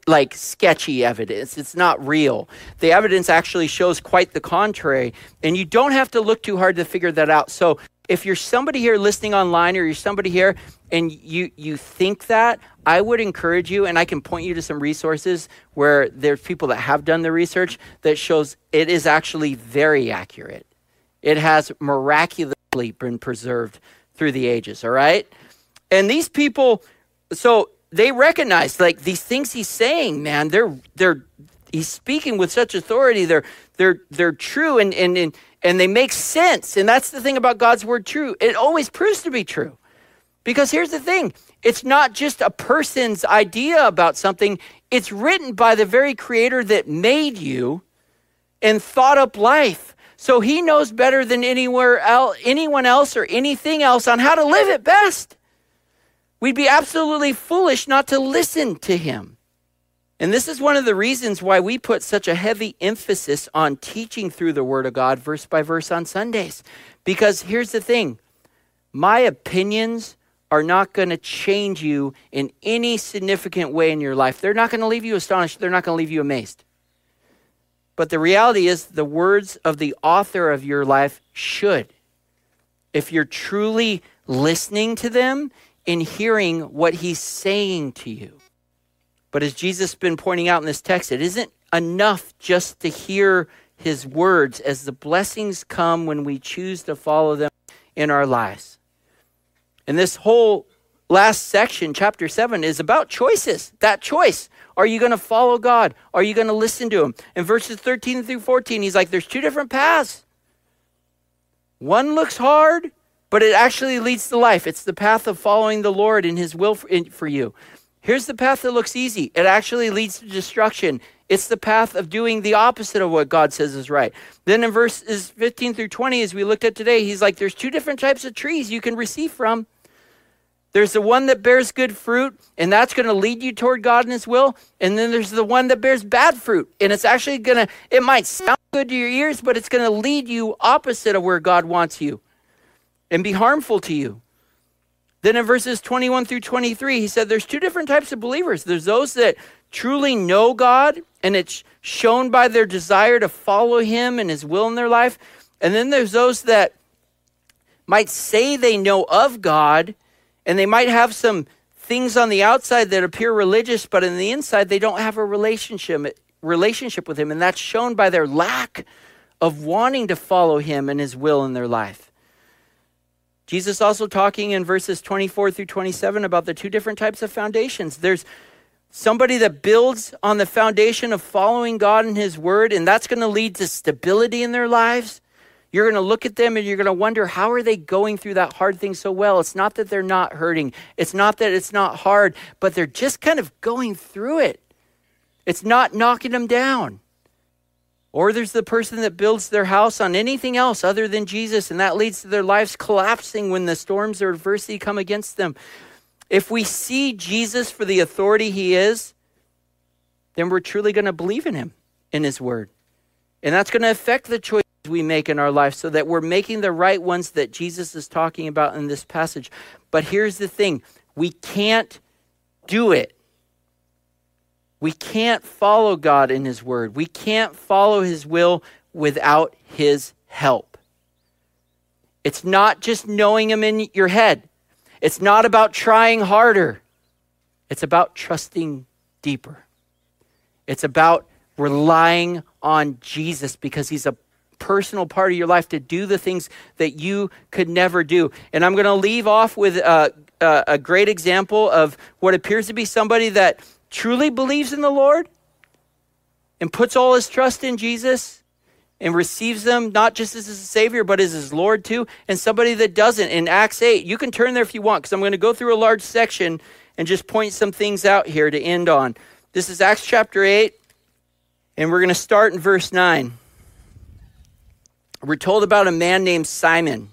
like sketchy evidence. It's not real. The evidence actually shows quite the contrary. And you don't have to look too hard to figure that out. So if you're somebody here listening online, or you're somebody here and you, you think that, I would encourage you, and I can point you to some resources where there's people that have done the research that shows it is actually very accurate. It has miraculously been preserved through the ages, all right? And these people, so they recognize, like, these things he's saying, man, they're they're he's speaking with such authority. They're they're they're true, and and and and they make sense. And that's the thing about God's word, true. It always proves to be true. Because here's the thing, it's not just a person's idea about something. It's written by the very creator that made you and thought up life. So he knows better than anywhere else, anyone else or anything else on how to live it best. We'd be absolutely foolish not to listen to him. And this is one of the reasons why we put such a heavy emphasis on teaching through the word of God verse by verse on Sundays. Because here's the thing, my opinions are not going to change you in any significant way in your life. They're not going to leave you astonished. They're not going to leave you amazed. But the reality is the words of the author of your life should. If you're truly listening to them and hearing what he's saying to you. But as Jesus has been pointing out in this text, it isn't enough just to hear his words, as the blessings come when we choose to follow them in our lives. And this whole last section, chapter seven, is about choices. That choice. Are you going to follow God? Are you going to listen to him? In verses thirteen through fourteen, he's like, there's two different paths. One looks hard, but it actually leads to life. It's the path of following the Lord and his will for, in, for you. Here's the path that looks easy. It actually leads to destruction. It's the path of doing the opposite of what God says is right. Then in verses fifteen through twenty, as we looked at today, he's like, there's two different types of trees you can receive from. There's the one that bears good fruit, and that's going to lead you toward God and his will. And then there's the one that bears bad fruit. And it's actually going to, it might sound good to your ears, but it's going to lead you opposite of where God wants you and be harmful to you. Then in verses twenty-one through twenty-three, he said there's two different types of believers. There's those that truly know God, and it's shown by their desire to follow him and his will in their life. And then there's those that might say they know of God, and they might have some things on the outside that appear religious, but in the inside, they don't have a relationship relationship with him. And that's shown by their lack of wanting to follow him and his will in their life. Jesus also talking in verses twenty-four through twenty-seven about the two different types of foundations. There's somebody that builds on the foundation of following God and his word, and that's going to lead to stability in their lives. You're going to look at them and you're going to wonder, how are they going through that hard thing so well? It's not that they're not hurting. It's not that it's not hard, but they're just kind of going through it. It's not knocking them down. Or there's the person that builds their house on anything else other than Jesus, and that leads to their lives collapsing when the storms or adversity come against them. If we see Jesus for the authority he is, then we're truly going to believe in him, in his word. And that's going to affect the choices we make in our life so that we're making the right ones that Jesus is talking about in this passage. But here's the thing. We can't do it. We can't follow God in his word. We can't follow his will without his help. It's not just knowing him in your head. It's not about trying harder. It's about trusting deeper. It's about relying on Jesus because he's a personal part of your life to do the things that you could never do. And I'm going to leave off with uh, uh, a great example of what appears to be somebody that truly believes in the Lord and puts all his trust in Jesus and receives them not just as his Savior, but as his Lord too. And somebody that doesn't. In Acts eight, you can turn there if you want, because I'm going to go through a large section and just point some things out here to end on. This is Acts chapter eight, and we're going to start in verse nine. We're told about a man named Simon.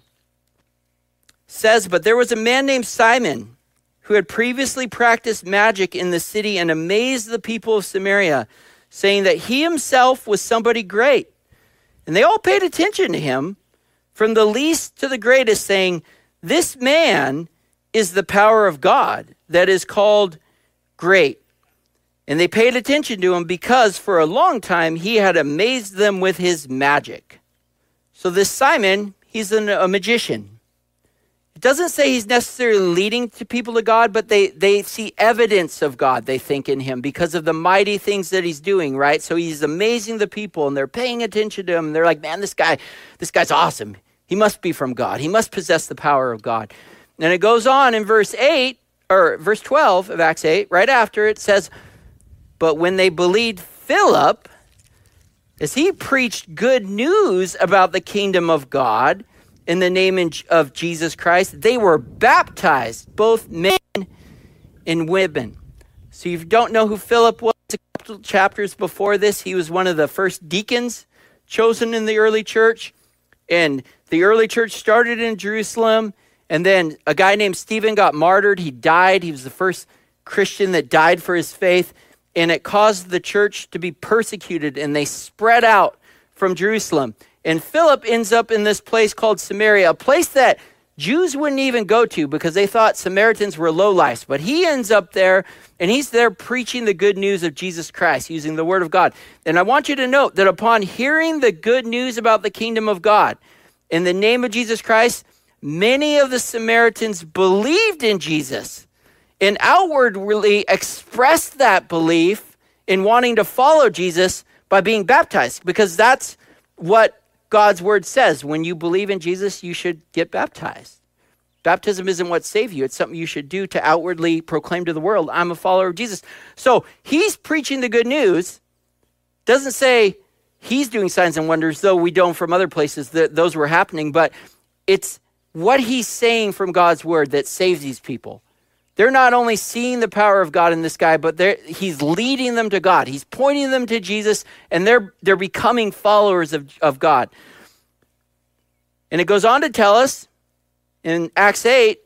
It says, but there was a man named Simon who had previously practiced magic in the city and amazed the people of Samaria, saying that he himself was somebody great. And they all paid attention to him, from the least to the greatest, saying, this man is the power of God that is called great. And they paid attention to him because for a long time he had amazed them with his magic. So this Simon, he's an, a magician. It doesn't say he's necessarily leading to people to God, but they, they see evidence of God, they think, in him because of the mighty things that he's doing, right? So he's amazing the people and they're paying attention to him. And they're like, man, this guy, this guy's awesome. He must be from God. He must possess the power of God. And it goes on in verse eight, or verse twelve of Acts eight, right after it says, but when they believed Philip, as he preached good news about the kingdom of God in the name of Jesus Christ, they were baptized, both men and women. So if you don't know who Philip was, a couple chapters before this, he was one of the first deacons chosen in the early church. And the early church started in Jerusalem. And then a guy named Stephen got martyred. He died. He was the first Christian that died for his faith. And it caused the church to be persecuted, and they spread out from Jerusalem. And Philip ends up in this place called Samaria, a place that Jews wouldn't even go to because they thought Samaritans were lowlifes. But he ends up there, and he's there preaching the good news of Jesus Christ, using the word of God. And I want you to note that upon hearing the good news about the kingdom of God, in the name of Jesus Christ, many of the Samaritans believed in Jesus and outwardly expressed that belief in wanting to follow Jesus by being baptized, because that's what God's word says. When you believe in Jesus, you should get baptized. Baptism isn't what saves you. It's something you should do to outwardly proclaim to the world, I'm a follower of Jesus. So he's preaching the good news. Doesn't say he's doing signs and wonders, though we know from other places that those were happening, but it's what he's saying from God's word that saves these people. They're not only seeing the power of God in this guy, but they're, he's leading them to God. He's pointing them to Jesus, and they're they're becoming followers of, of God. And it goes on to tell us in Acts eight,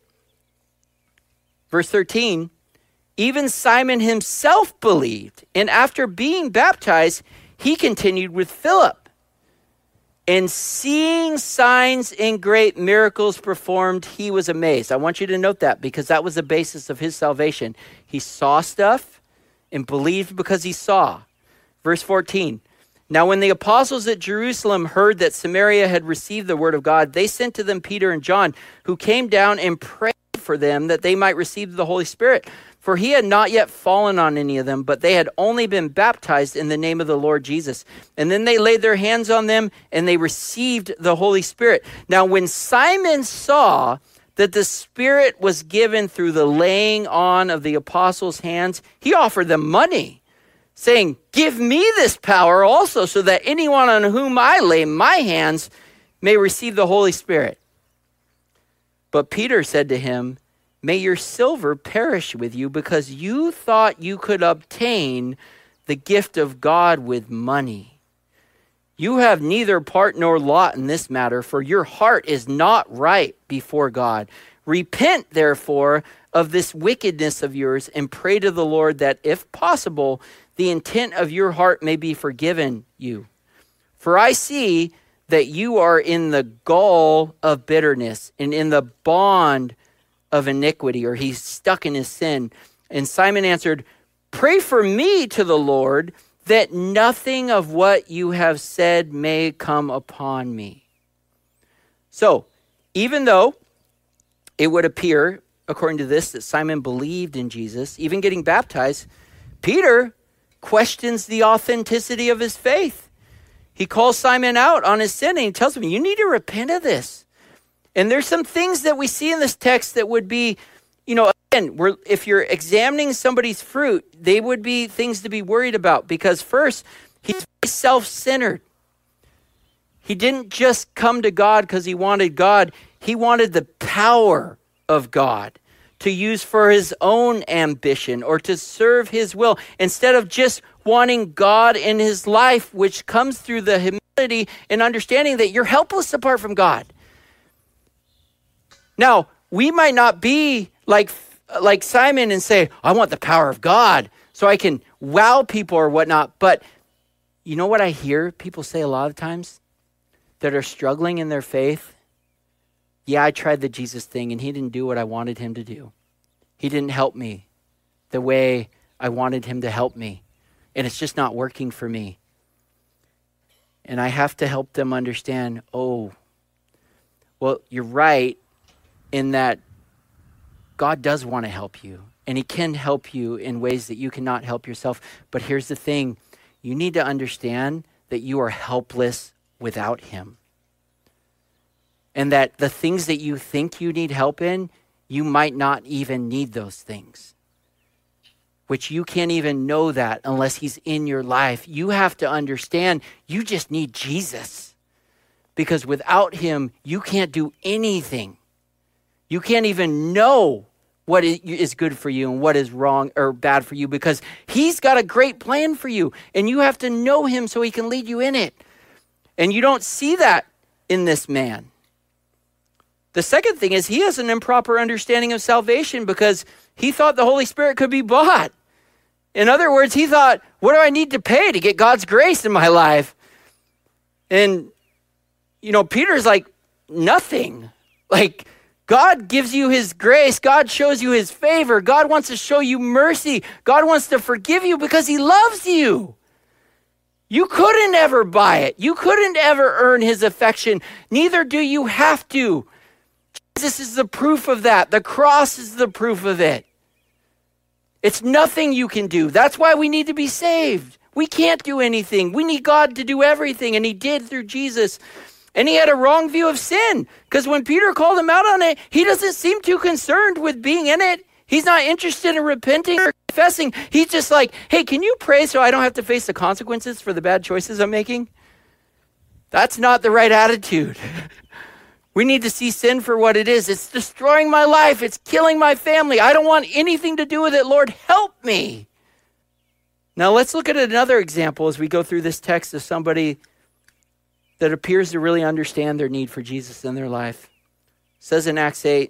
verse thirteen, even Simon himself believed, and after being baptized, he continued with Philip. And seeing signs and great miracles performed, he was amazed. I want you to note that because that was the basis of his salvation. He saw stuff and believed because he saw. Verse fourteen, now when the apostles at Jerusalem heard that Samaria had received the word of God, they sent to them Peter and John, who came down and prayed for them that they might receive the Holy Spirit. For he had not yet fallen on any of them, but they had only been baptized in the name of the Lord Jesus. And then they laid their hands on them and they received the Holy Spirit. Now, when Simon saw that the Spirit was given through the laying on of the apostles' hands, he offered them money, saying, give me this power also, so that anyone on whom I lay my hands may receive the Holy Spirit. But Peter said to him, may your silver perish with you, because you thought you could obtain the gift of God with money. You have neither part nor lot in this matter, for your heart is not right before God. Repent, therefore, of this wickedness of yours, and pray to the Lord that, if possible, the intent of your heart may be forgiven you. For I see that you are in the gall of bitterness and in the bond of iniquity, or he's stuck in his sin. And Simon answered, pray for me to the Lord that nothing of what you have said may come upon me. So, even though it would appear, according to this, that Simon believed in Jesus, even getting baptized, Peter questions the authenticity of his faith. He calls Simon out on his sin and he tells him, you need to repent of this. And there's some things that we see in this text that would be, you know, again, we're, if you're examining somebody's fruit, they would be things to be worried about. Because first, he's self-centered. He didn't just come to God because he wanted God. He wanted the power of God to use for his own ambition or to serve his will, instead of just wanting God in his life, which comes through the humility and understanding that you're helpless apart from God. Now, we might not be like, like Simon and say, I want the power of God so I can wow people or whatnot. But you know what I hear people say a lot of times that are struggling in their faith? Yeah, I tried the Jesus thing and he didn't do what I wanted him to do. He didn't help me the way I wanted him to help me, and it's just not working for me. And I have to help them understand, oh, well, you're right in that God does want to help you, and he can help you in ways that you cannot help yourself. But here's the thing. You need to understand that you are helpless without him. And that the things that you think you need help in, you might not even need those things. Which you can't even know that unless he's in your life. You have to understand you just need Jesus. Because without him, you can't do anything. You can't even know what is good for you and what is wrong or bad for you, because he's got a great plan for you, and you have to know him so he can lead you in it. And you don't see that in this man. The second thing is he has an improper understanding of salvation because he thought the Holy Spirit could be bought. In other words, he thought, what do I need to pay to get God's grace in my life? And, you know, Peter's like, nothing. Like, God gives you his grace. God shows you his favor. God wants to show you mercy. God wants to forgive you because he loves you. You couldn't ever buy it. You couldn't ever earn his affection. Neither do you have to. Jesus is the proof of that. The cross is the proof of it. It's nothing you can do. That's why we need to be saved. We can't do anything. We need God to do everything, and he did through Jesus. And he had a wrong view of sin, because when Peter called him out on it, he doesn't seem too concerned with being in it. He's not interested in repenting or confessing. He's just like, hey, can you pray so I don't have to face the consequences for the bad choices I'm making? That's not the right attitude. We need to see sin for what it is. It's destroying my life. It's killing my family. I don't want anything to do with it. Lord, help me. Now let's look at another example as we go through this text of somebody that appears to really understand their need for Jesus in their life. It says in Acts eight,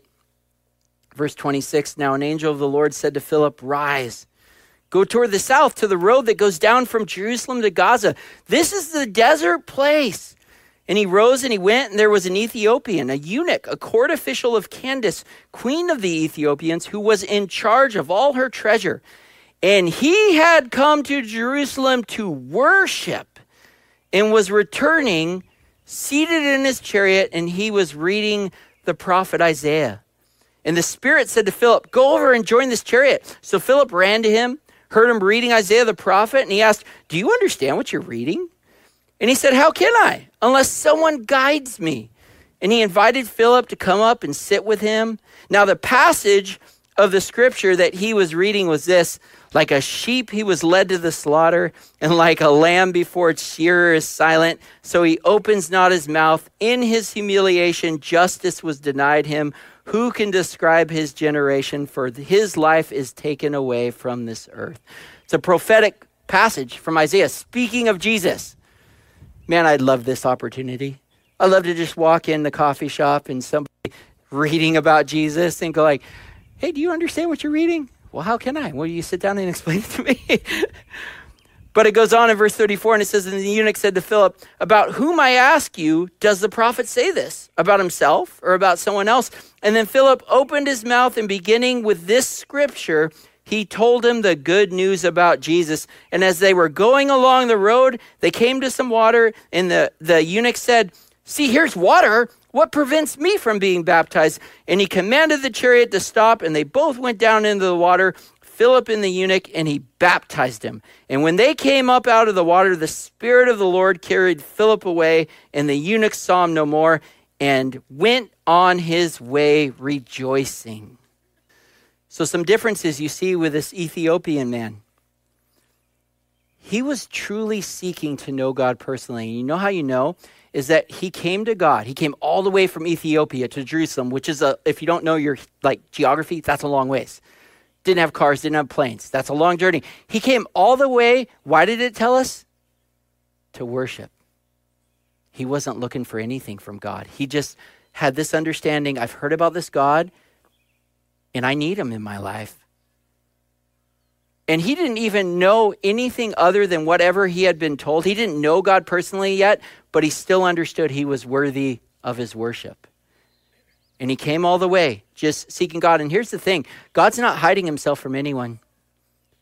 verse twenty-six, now an angel of the Lord said to Philip, rise, go toward the south to the road that goes down from Jerusalem to Gaza. This is the desert place. And he rose and he went, and there was an Ethiopian, a eunuch, a court official of Candace, queen of the Ethiopians, who was in charge of all her treasure. And he had come to Jerusalem to worship and was returning, seated in his chariot, and he was reading the prophet Isaiah. And the Spirit said to Philip, go over and join this chariot. So Philip ran to him, heard him reading Isaiah the prophet, and he asked, do you understand what you're reading? And he said, how can I, unless someone guides me? And he invited Philip to come up and sit with him. Now the passage of the scripture that he was reading was this: like a sheep he was led to the slaughter, and like a lamb before its shearer is silent, so he opens not his mouth. In his humiliation, justice was denied him. Who can describe his generation? For his life is taken away from this earth. It's a prophetic passage from Isaiah speaking of Jesus. Man, I'd love this opportunity. I'd love to just walk in the coffee shop and somebody reading about Jesus and go like, hey, do you understand what you're reading? Well, how can I? Well, you sit down and explain it to me. But it goes on in verse thirty-four, and it says, and the eunuch said to Philip, about whom, I ask you, does the prophet say this? About himself or about someone else? And then Philip opened his mouth, and beginning with this scripture, he told him the good news about Jesus. And as they were going along the road, they came to some water, and the, the eunuch said, see, here's water. What prevents me from being baptized? And he commanded the chariot to stop, and they both went down into the water, Philip and the eunuch, and he baptized him. And when they came up out of the water, the Spirit of the Lord carried Philip away, and the eunuch saw him no more and went on his way rejoicing. So some differences you see with this Ethiopian man. He was truly seeking to know God personally. And you know how you know? Is that he came to God. He came all the way from Ethiopia to Jerusalem, which is, a, if you don't know your like geography, that's a long ways. Didn't have cars, didn't have planes. That's a long journey. He came all the way. Why did it tell us? To worship. He wasn't looking for anything from God. He just had this understanding. I've heard about this God, and I need him in my life. And he didn't even know anything other than whatever he had been told. He didn't know God personally yet, but he still understood he was worthy of his worship. And he came all the way just seeking God. And here's the thing. God's not hiding himself from anyone.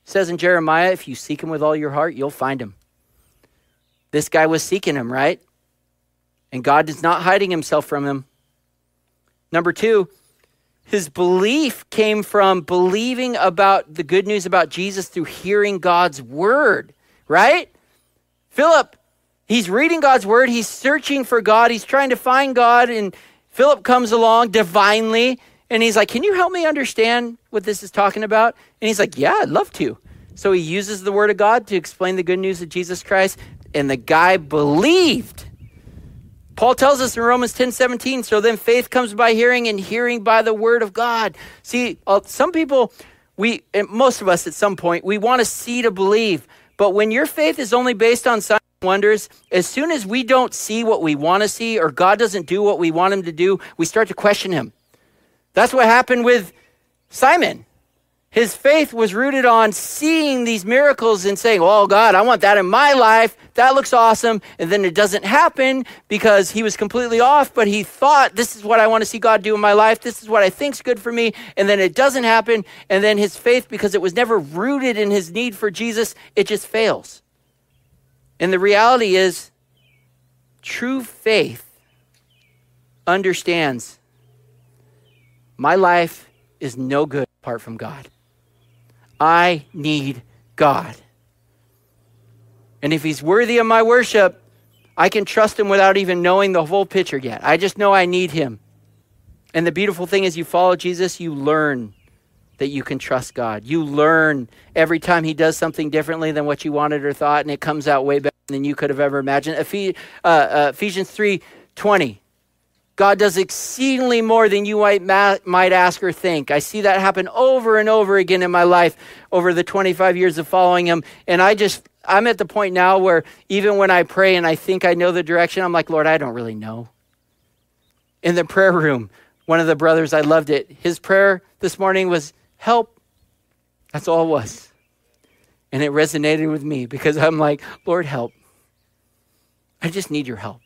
It says in Jeremiah, if you seek him with all your heart, you'll find him. This guy was seeking him, right? And God is not hiding himself from him. Number two, his belief came from believing about the good news about Jesus through hearing God's word, right? Philip, he's reading God's word. He's searching for God. He's trying to find God. And Philip comes along divinely. And he's like, can you help me understand what this is talking about? And he's like, yeah, I'd love to. So he uses the word of God to explain the good news of Jesus Christ. And the guy believed. Paul tells us in Romans ten seventeen, so then faith comes by hearing and hearing by the word of God. See, uh, some people, we, and most of us at some point, we want to see to believe. But when your faith is only based on signs and wonders, as soon as we don't see what we want to see or God doesn't do what we want him to do, we start to question him. That's what happened with Simon. His faith was rooted on seeing these miracles and saying, oh, God, I want that in my life. That looks awesome. And then it doesn't happen because he was completely off, but he thought, this is what I want to see God do in my life. This is what I think's good for me. And then it doesn't happen. And then his faith, because it was never rooted in his need for Jesus, it just fails. And the reality is, true faith understands my life is no good apart from God. I need God. And if he's worthy of my worship, I can trust him without even knowing the whole picture yet. I just know I need him. And the beautiful thing is you follow Jesus, you learn that you can trust God. You learn every time he does something differently than what you wanted or thought, and it comes out way better than you could have ever imagined. Ephes- uh, uh, Ephesians three twenty. God does exceedingly more than you might, ma- might ask or think. I see that happen over and over again in my life over the twenty-five years of following him. And I just, I'm at the point now where even when I pray and I think I know the direction, I'm like, Lord, I don't really know. In the prayer room, one of the brothers, I loved it. His prayer this morning was, help. That's all it was. And it resonated with me because I'm like, Lord, help. I just need your help.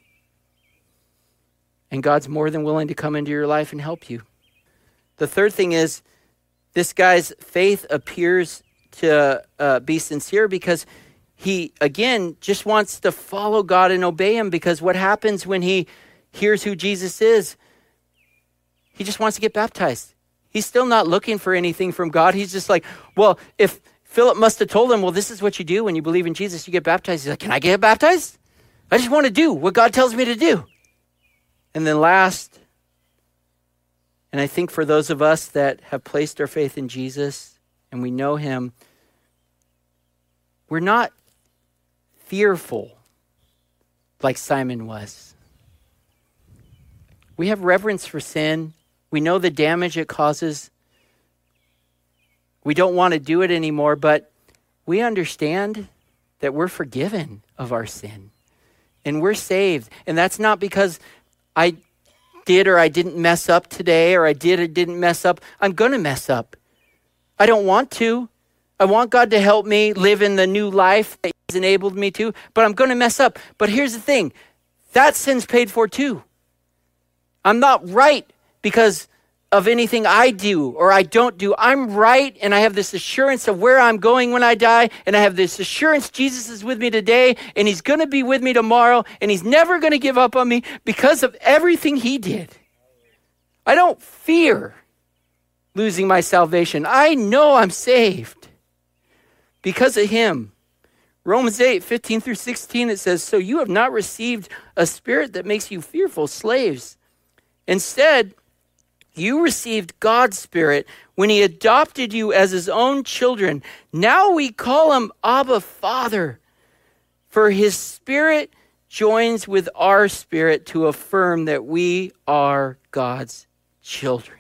And God's more than willing to come into your life and help you. The third thing is this guy's faith appears to uh, be sincere because he, again, just wants to follow God and obey him, because what happens when he hears who Jesus is, he just wants to get baptized. He's still not looking for anything from God. He's just like, well, if Philip must have told him, well, this is what you do when you believe in Jesus, you get baptized. He's like, can I get baptized? I just want to do what God tells me to do. And then last, and I think for those of us that have placed our faith in Jesus and we know him, we're not fearful like Simon was. We have reverence for sin. We know the damage it causes. We don't want to do it anymore, but we understand that we're forgiven of our sin and we're saved. And that's not because I did or I didn't mess up today, or I did or didn't mess up. I'm going to mess up. I don't want to. I want God to help me live in the new life that he's enabled me to, but I'm going to mess up. But here's the thing. That sin's paid for too. I'm not right because of anything I do or I don't do. I'm right, and I have this assurance of where I'm going when I die, and I have this assurance Jesus is with me today, and he's going to be with me tomorrow, and he's never going to give up on me because of everything he did. I don't fear losing my salvation. I know I'm saved because of him. Romans eight, fifteen through sixteen, it says, so you have not received a spirit that makes you fearful slaves. Instead, you received God's Spirit when he adopted you as his own children. Now we call him Abba, Father. For his Spirit joins with our spirit to affirm that we are God's children.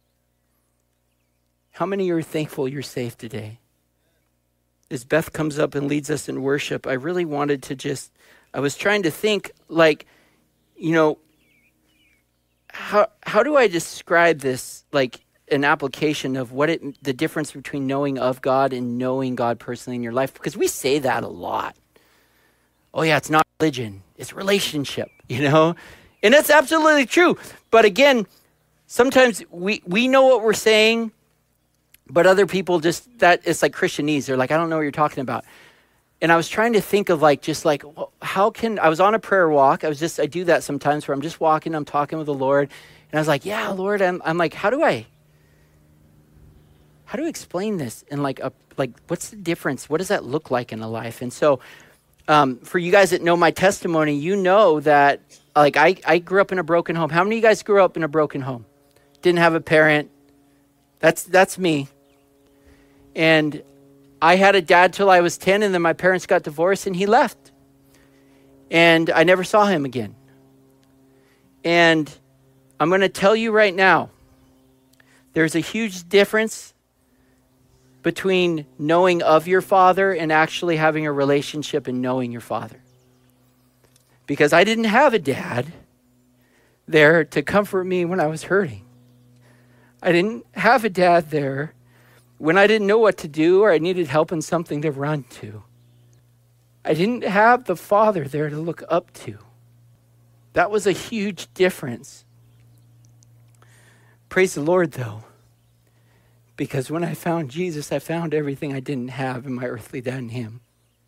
How many are thankful you're saved today? As Beth comes up and leads us in worship, I really wanted to just, I was trying to think like, you know, How how do I describe this, like an application of what it, the difference between knowing of God and knowing God personally in your life? Because we say that a lot. Oh yeah, it's not religion, it's relationship, you know? And that's absolutely true. But again, sometimes we, we know what we're saying, But other people just, that it's like Christianese. They're like, I don't know what you're talking about. And I was trying to think of like, just like, well, how can, I was on a prayer walk. I was just, I do that sometimes where I'm just walking, I'm talking with the Lord. And I was like, yeah, Lord, I'm, I'm like, how do I, how do I explain this? And like, a, like, what's the difference? What does that look like in a life? And so um, for you guys that know my testimony, you know that like I, I grew up in a broken home. How many of you guys grew up in a broken home? Didn't have a parent. That's, that's me. And I had a dad till I was ten, and then my parents got divorced and he left. And I never saw him again. And I'm going to tell you right now, there's a huge difference between knowing of your father and actually having a relationship and knowing your father. Because I didn't have a dad there to comfort me when I was hurting. I didn't have a dad there when I didn't know what to do or I needed help and something to run to. I didn't have the Father there to look up to. That was a huge difference. Praise the Lord, though, because when I found Jesus, I found everything I didn't have in my earthly dad in him.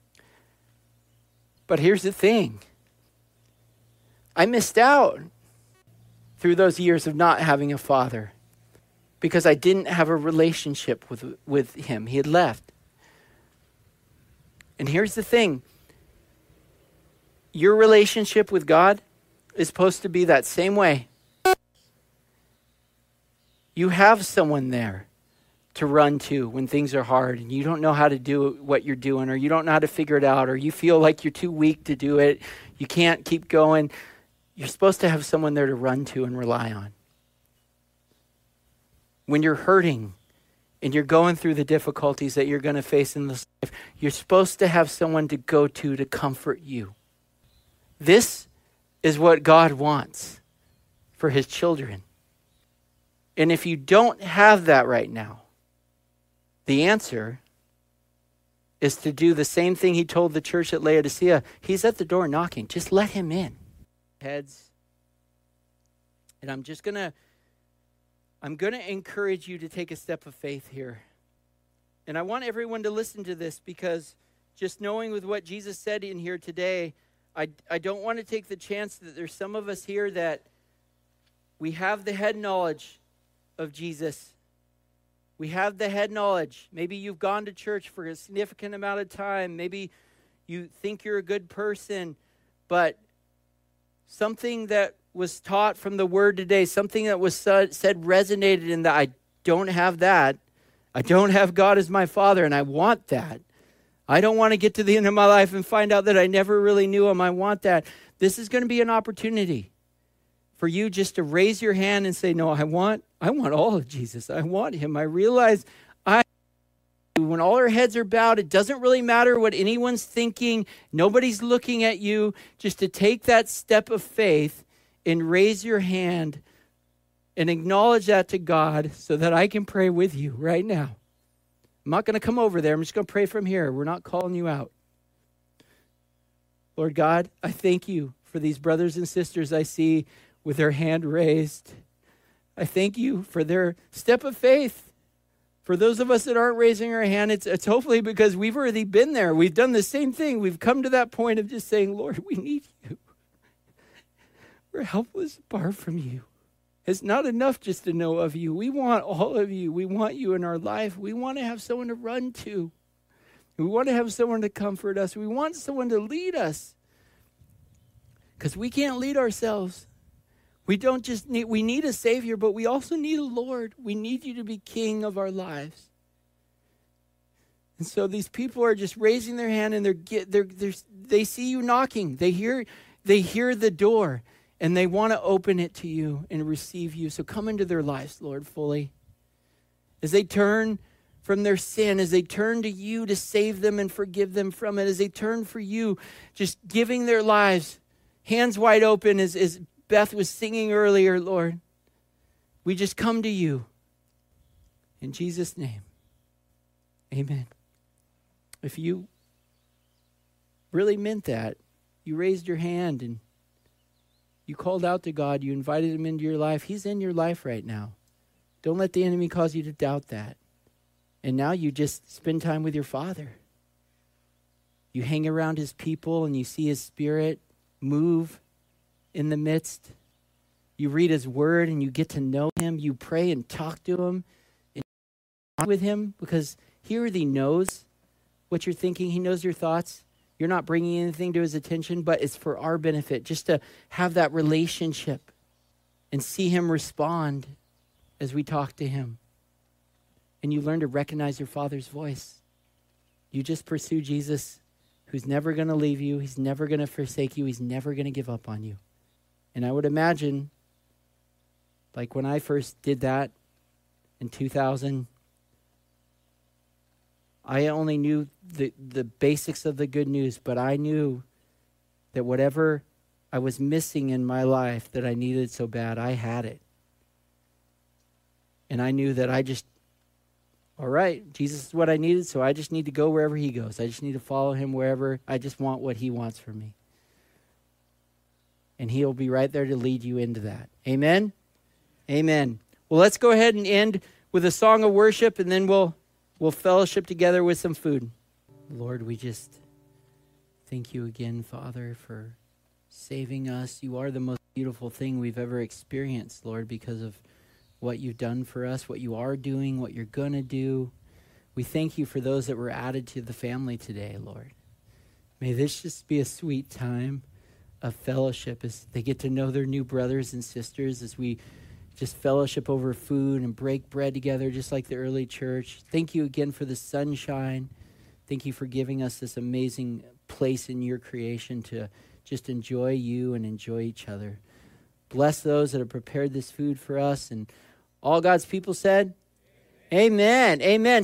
But here's the thing. I missed out through those years of not having a father, because I didn't have a relationship with, with him. He had left. And here's the thing. Your relationship with God is supposed to be that same way. You have someone there to run to when things are hard and you don't know how to do what you're doing, or you don't know how to figure it out, or you feel like you're too weak to do it. You can't keep going. You're supposed to have someone there to run to and rely on. When you're hurting and you're going through the difficulties that you're going to face in this life, you're supposed to have someone to go to to comfort you. This is what God wants for his children. And if you don't have that right now, the answer is to do the same thing he told the church at Laodicea. He's at the door knocking. Just let him in. Heads. And I'm just going to I'm going to encourage you to take a step of faith here. And I want everyone to listen to this, because just knowing with what Jesus said in here today, I, I don't want to take the chance that there's some of us here that we have the head knowledge of Jesus. We have the head knowledge. Maybe you've gone to church for a significant amount of time. Maybe you think you're a good person, but something that was taught from the word today, something that was said, said resonated in that. I don't have that. I don't have God as my father, and I want that. I don't want to get to the end of my life and find out that I never really knew him. I want that. This is going to be an opportunity for you just to raise your hand and say, no, I want, I want all of Jesus. I want him. I realize I, when all our heads are bowed, it doesn't really matter what anyone's thinking. Nobody's looking at you. Just to take that step of faith and raise your hand and acknowledge that to God so that I can pray with you right now. I'm not going to come over there. I'm just going to pray from here. We're not calling you out. Lord God, I thank you for these brothers and sisters I see with their hand raised. I thank you for their step of faith. For those of us that aren't raising our hand, it's, it's hopefully because we've already been there. We've done the same thing. We've come to that point of just saying, Lord, we need you. We're helpless apart from you. It's not enough just to know of you. We want all of you. We want you in our life. We want to have someone to run to. We want to have someone to comfort us. We want someone to lead us. Because we can't lead ourselves. We don't just need, we need a Savior, but we also need a Lord. We need you to be King of our lives. And so these people are just raising their hand, and they're, get, they're, they're they see you knocking. They hear, they hear the door. And they want to open it to you and receive you. So come into their lives, Lord, fully. As they turn from their sin, as they turn to you to save them and forgive them from it, as they turn for you, just giving their lives, hands wide open, as, as Beth was singing earlier, Lord. We just come to you. In Jesus' name, amen. If you really meant that, you raised your hand and you called out to God. You invited him into your life. He's in your life right now. Don't let the enemy cause you to doubt that. And now you just spend time with your Father. You hang around his people and you see his Spirit move in the midst. You read his word and you get to know him. You pray and talk to him and talk with him because he already knows what you're thinking. He knows your thoughts. You're not bringing anything to his attention, but it's for our benefit just to have that relationship and see him respond as we talk to him. And you learn to recognize your Father's voice. You just pursue Jesus, who's never going to leave you. He's never going to forsake you. He's never going to give up on you. And I would imagine, like when I first did that in two thousand, I only knew the, the basics of the good news, but I knew that whatever I was missing in my life that I needed so bad, I had it. And I knew that I just, all right, Jesus is what I needed, so I just need to go wherever he goes. I just need to follow him wherever. I just want what he wants for me. And he'll be right there to lead you into that. Amen? Amen. Well, let's go ahead and end with a song of worship, and then we'll we'll fellowship together with some food. Lord, we just thank you again, Father, for saving us. You are the most beautiful thing we've ever experienced, Lord, because of what you've done for us, what you are doing, what you're going to do. We thank you for those that were added to the family today, Lord. May this just be a sweet time of fellowship as they get to know their new brothers and sisters, as we just fellowship over food and break bread together just like the early church. Thank you again for the sunshine. Thank you for giving us this amazing place in your creation to just enjoy you and enjoy each other. Bless those that have prepared this food for us. And all God's people said, amen. Amen. Amen.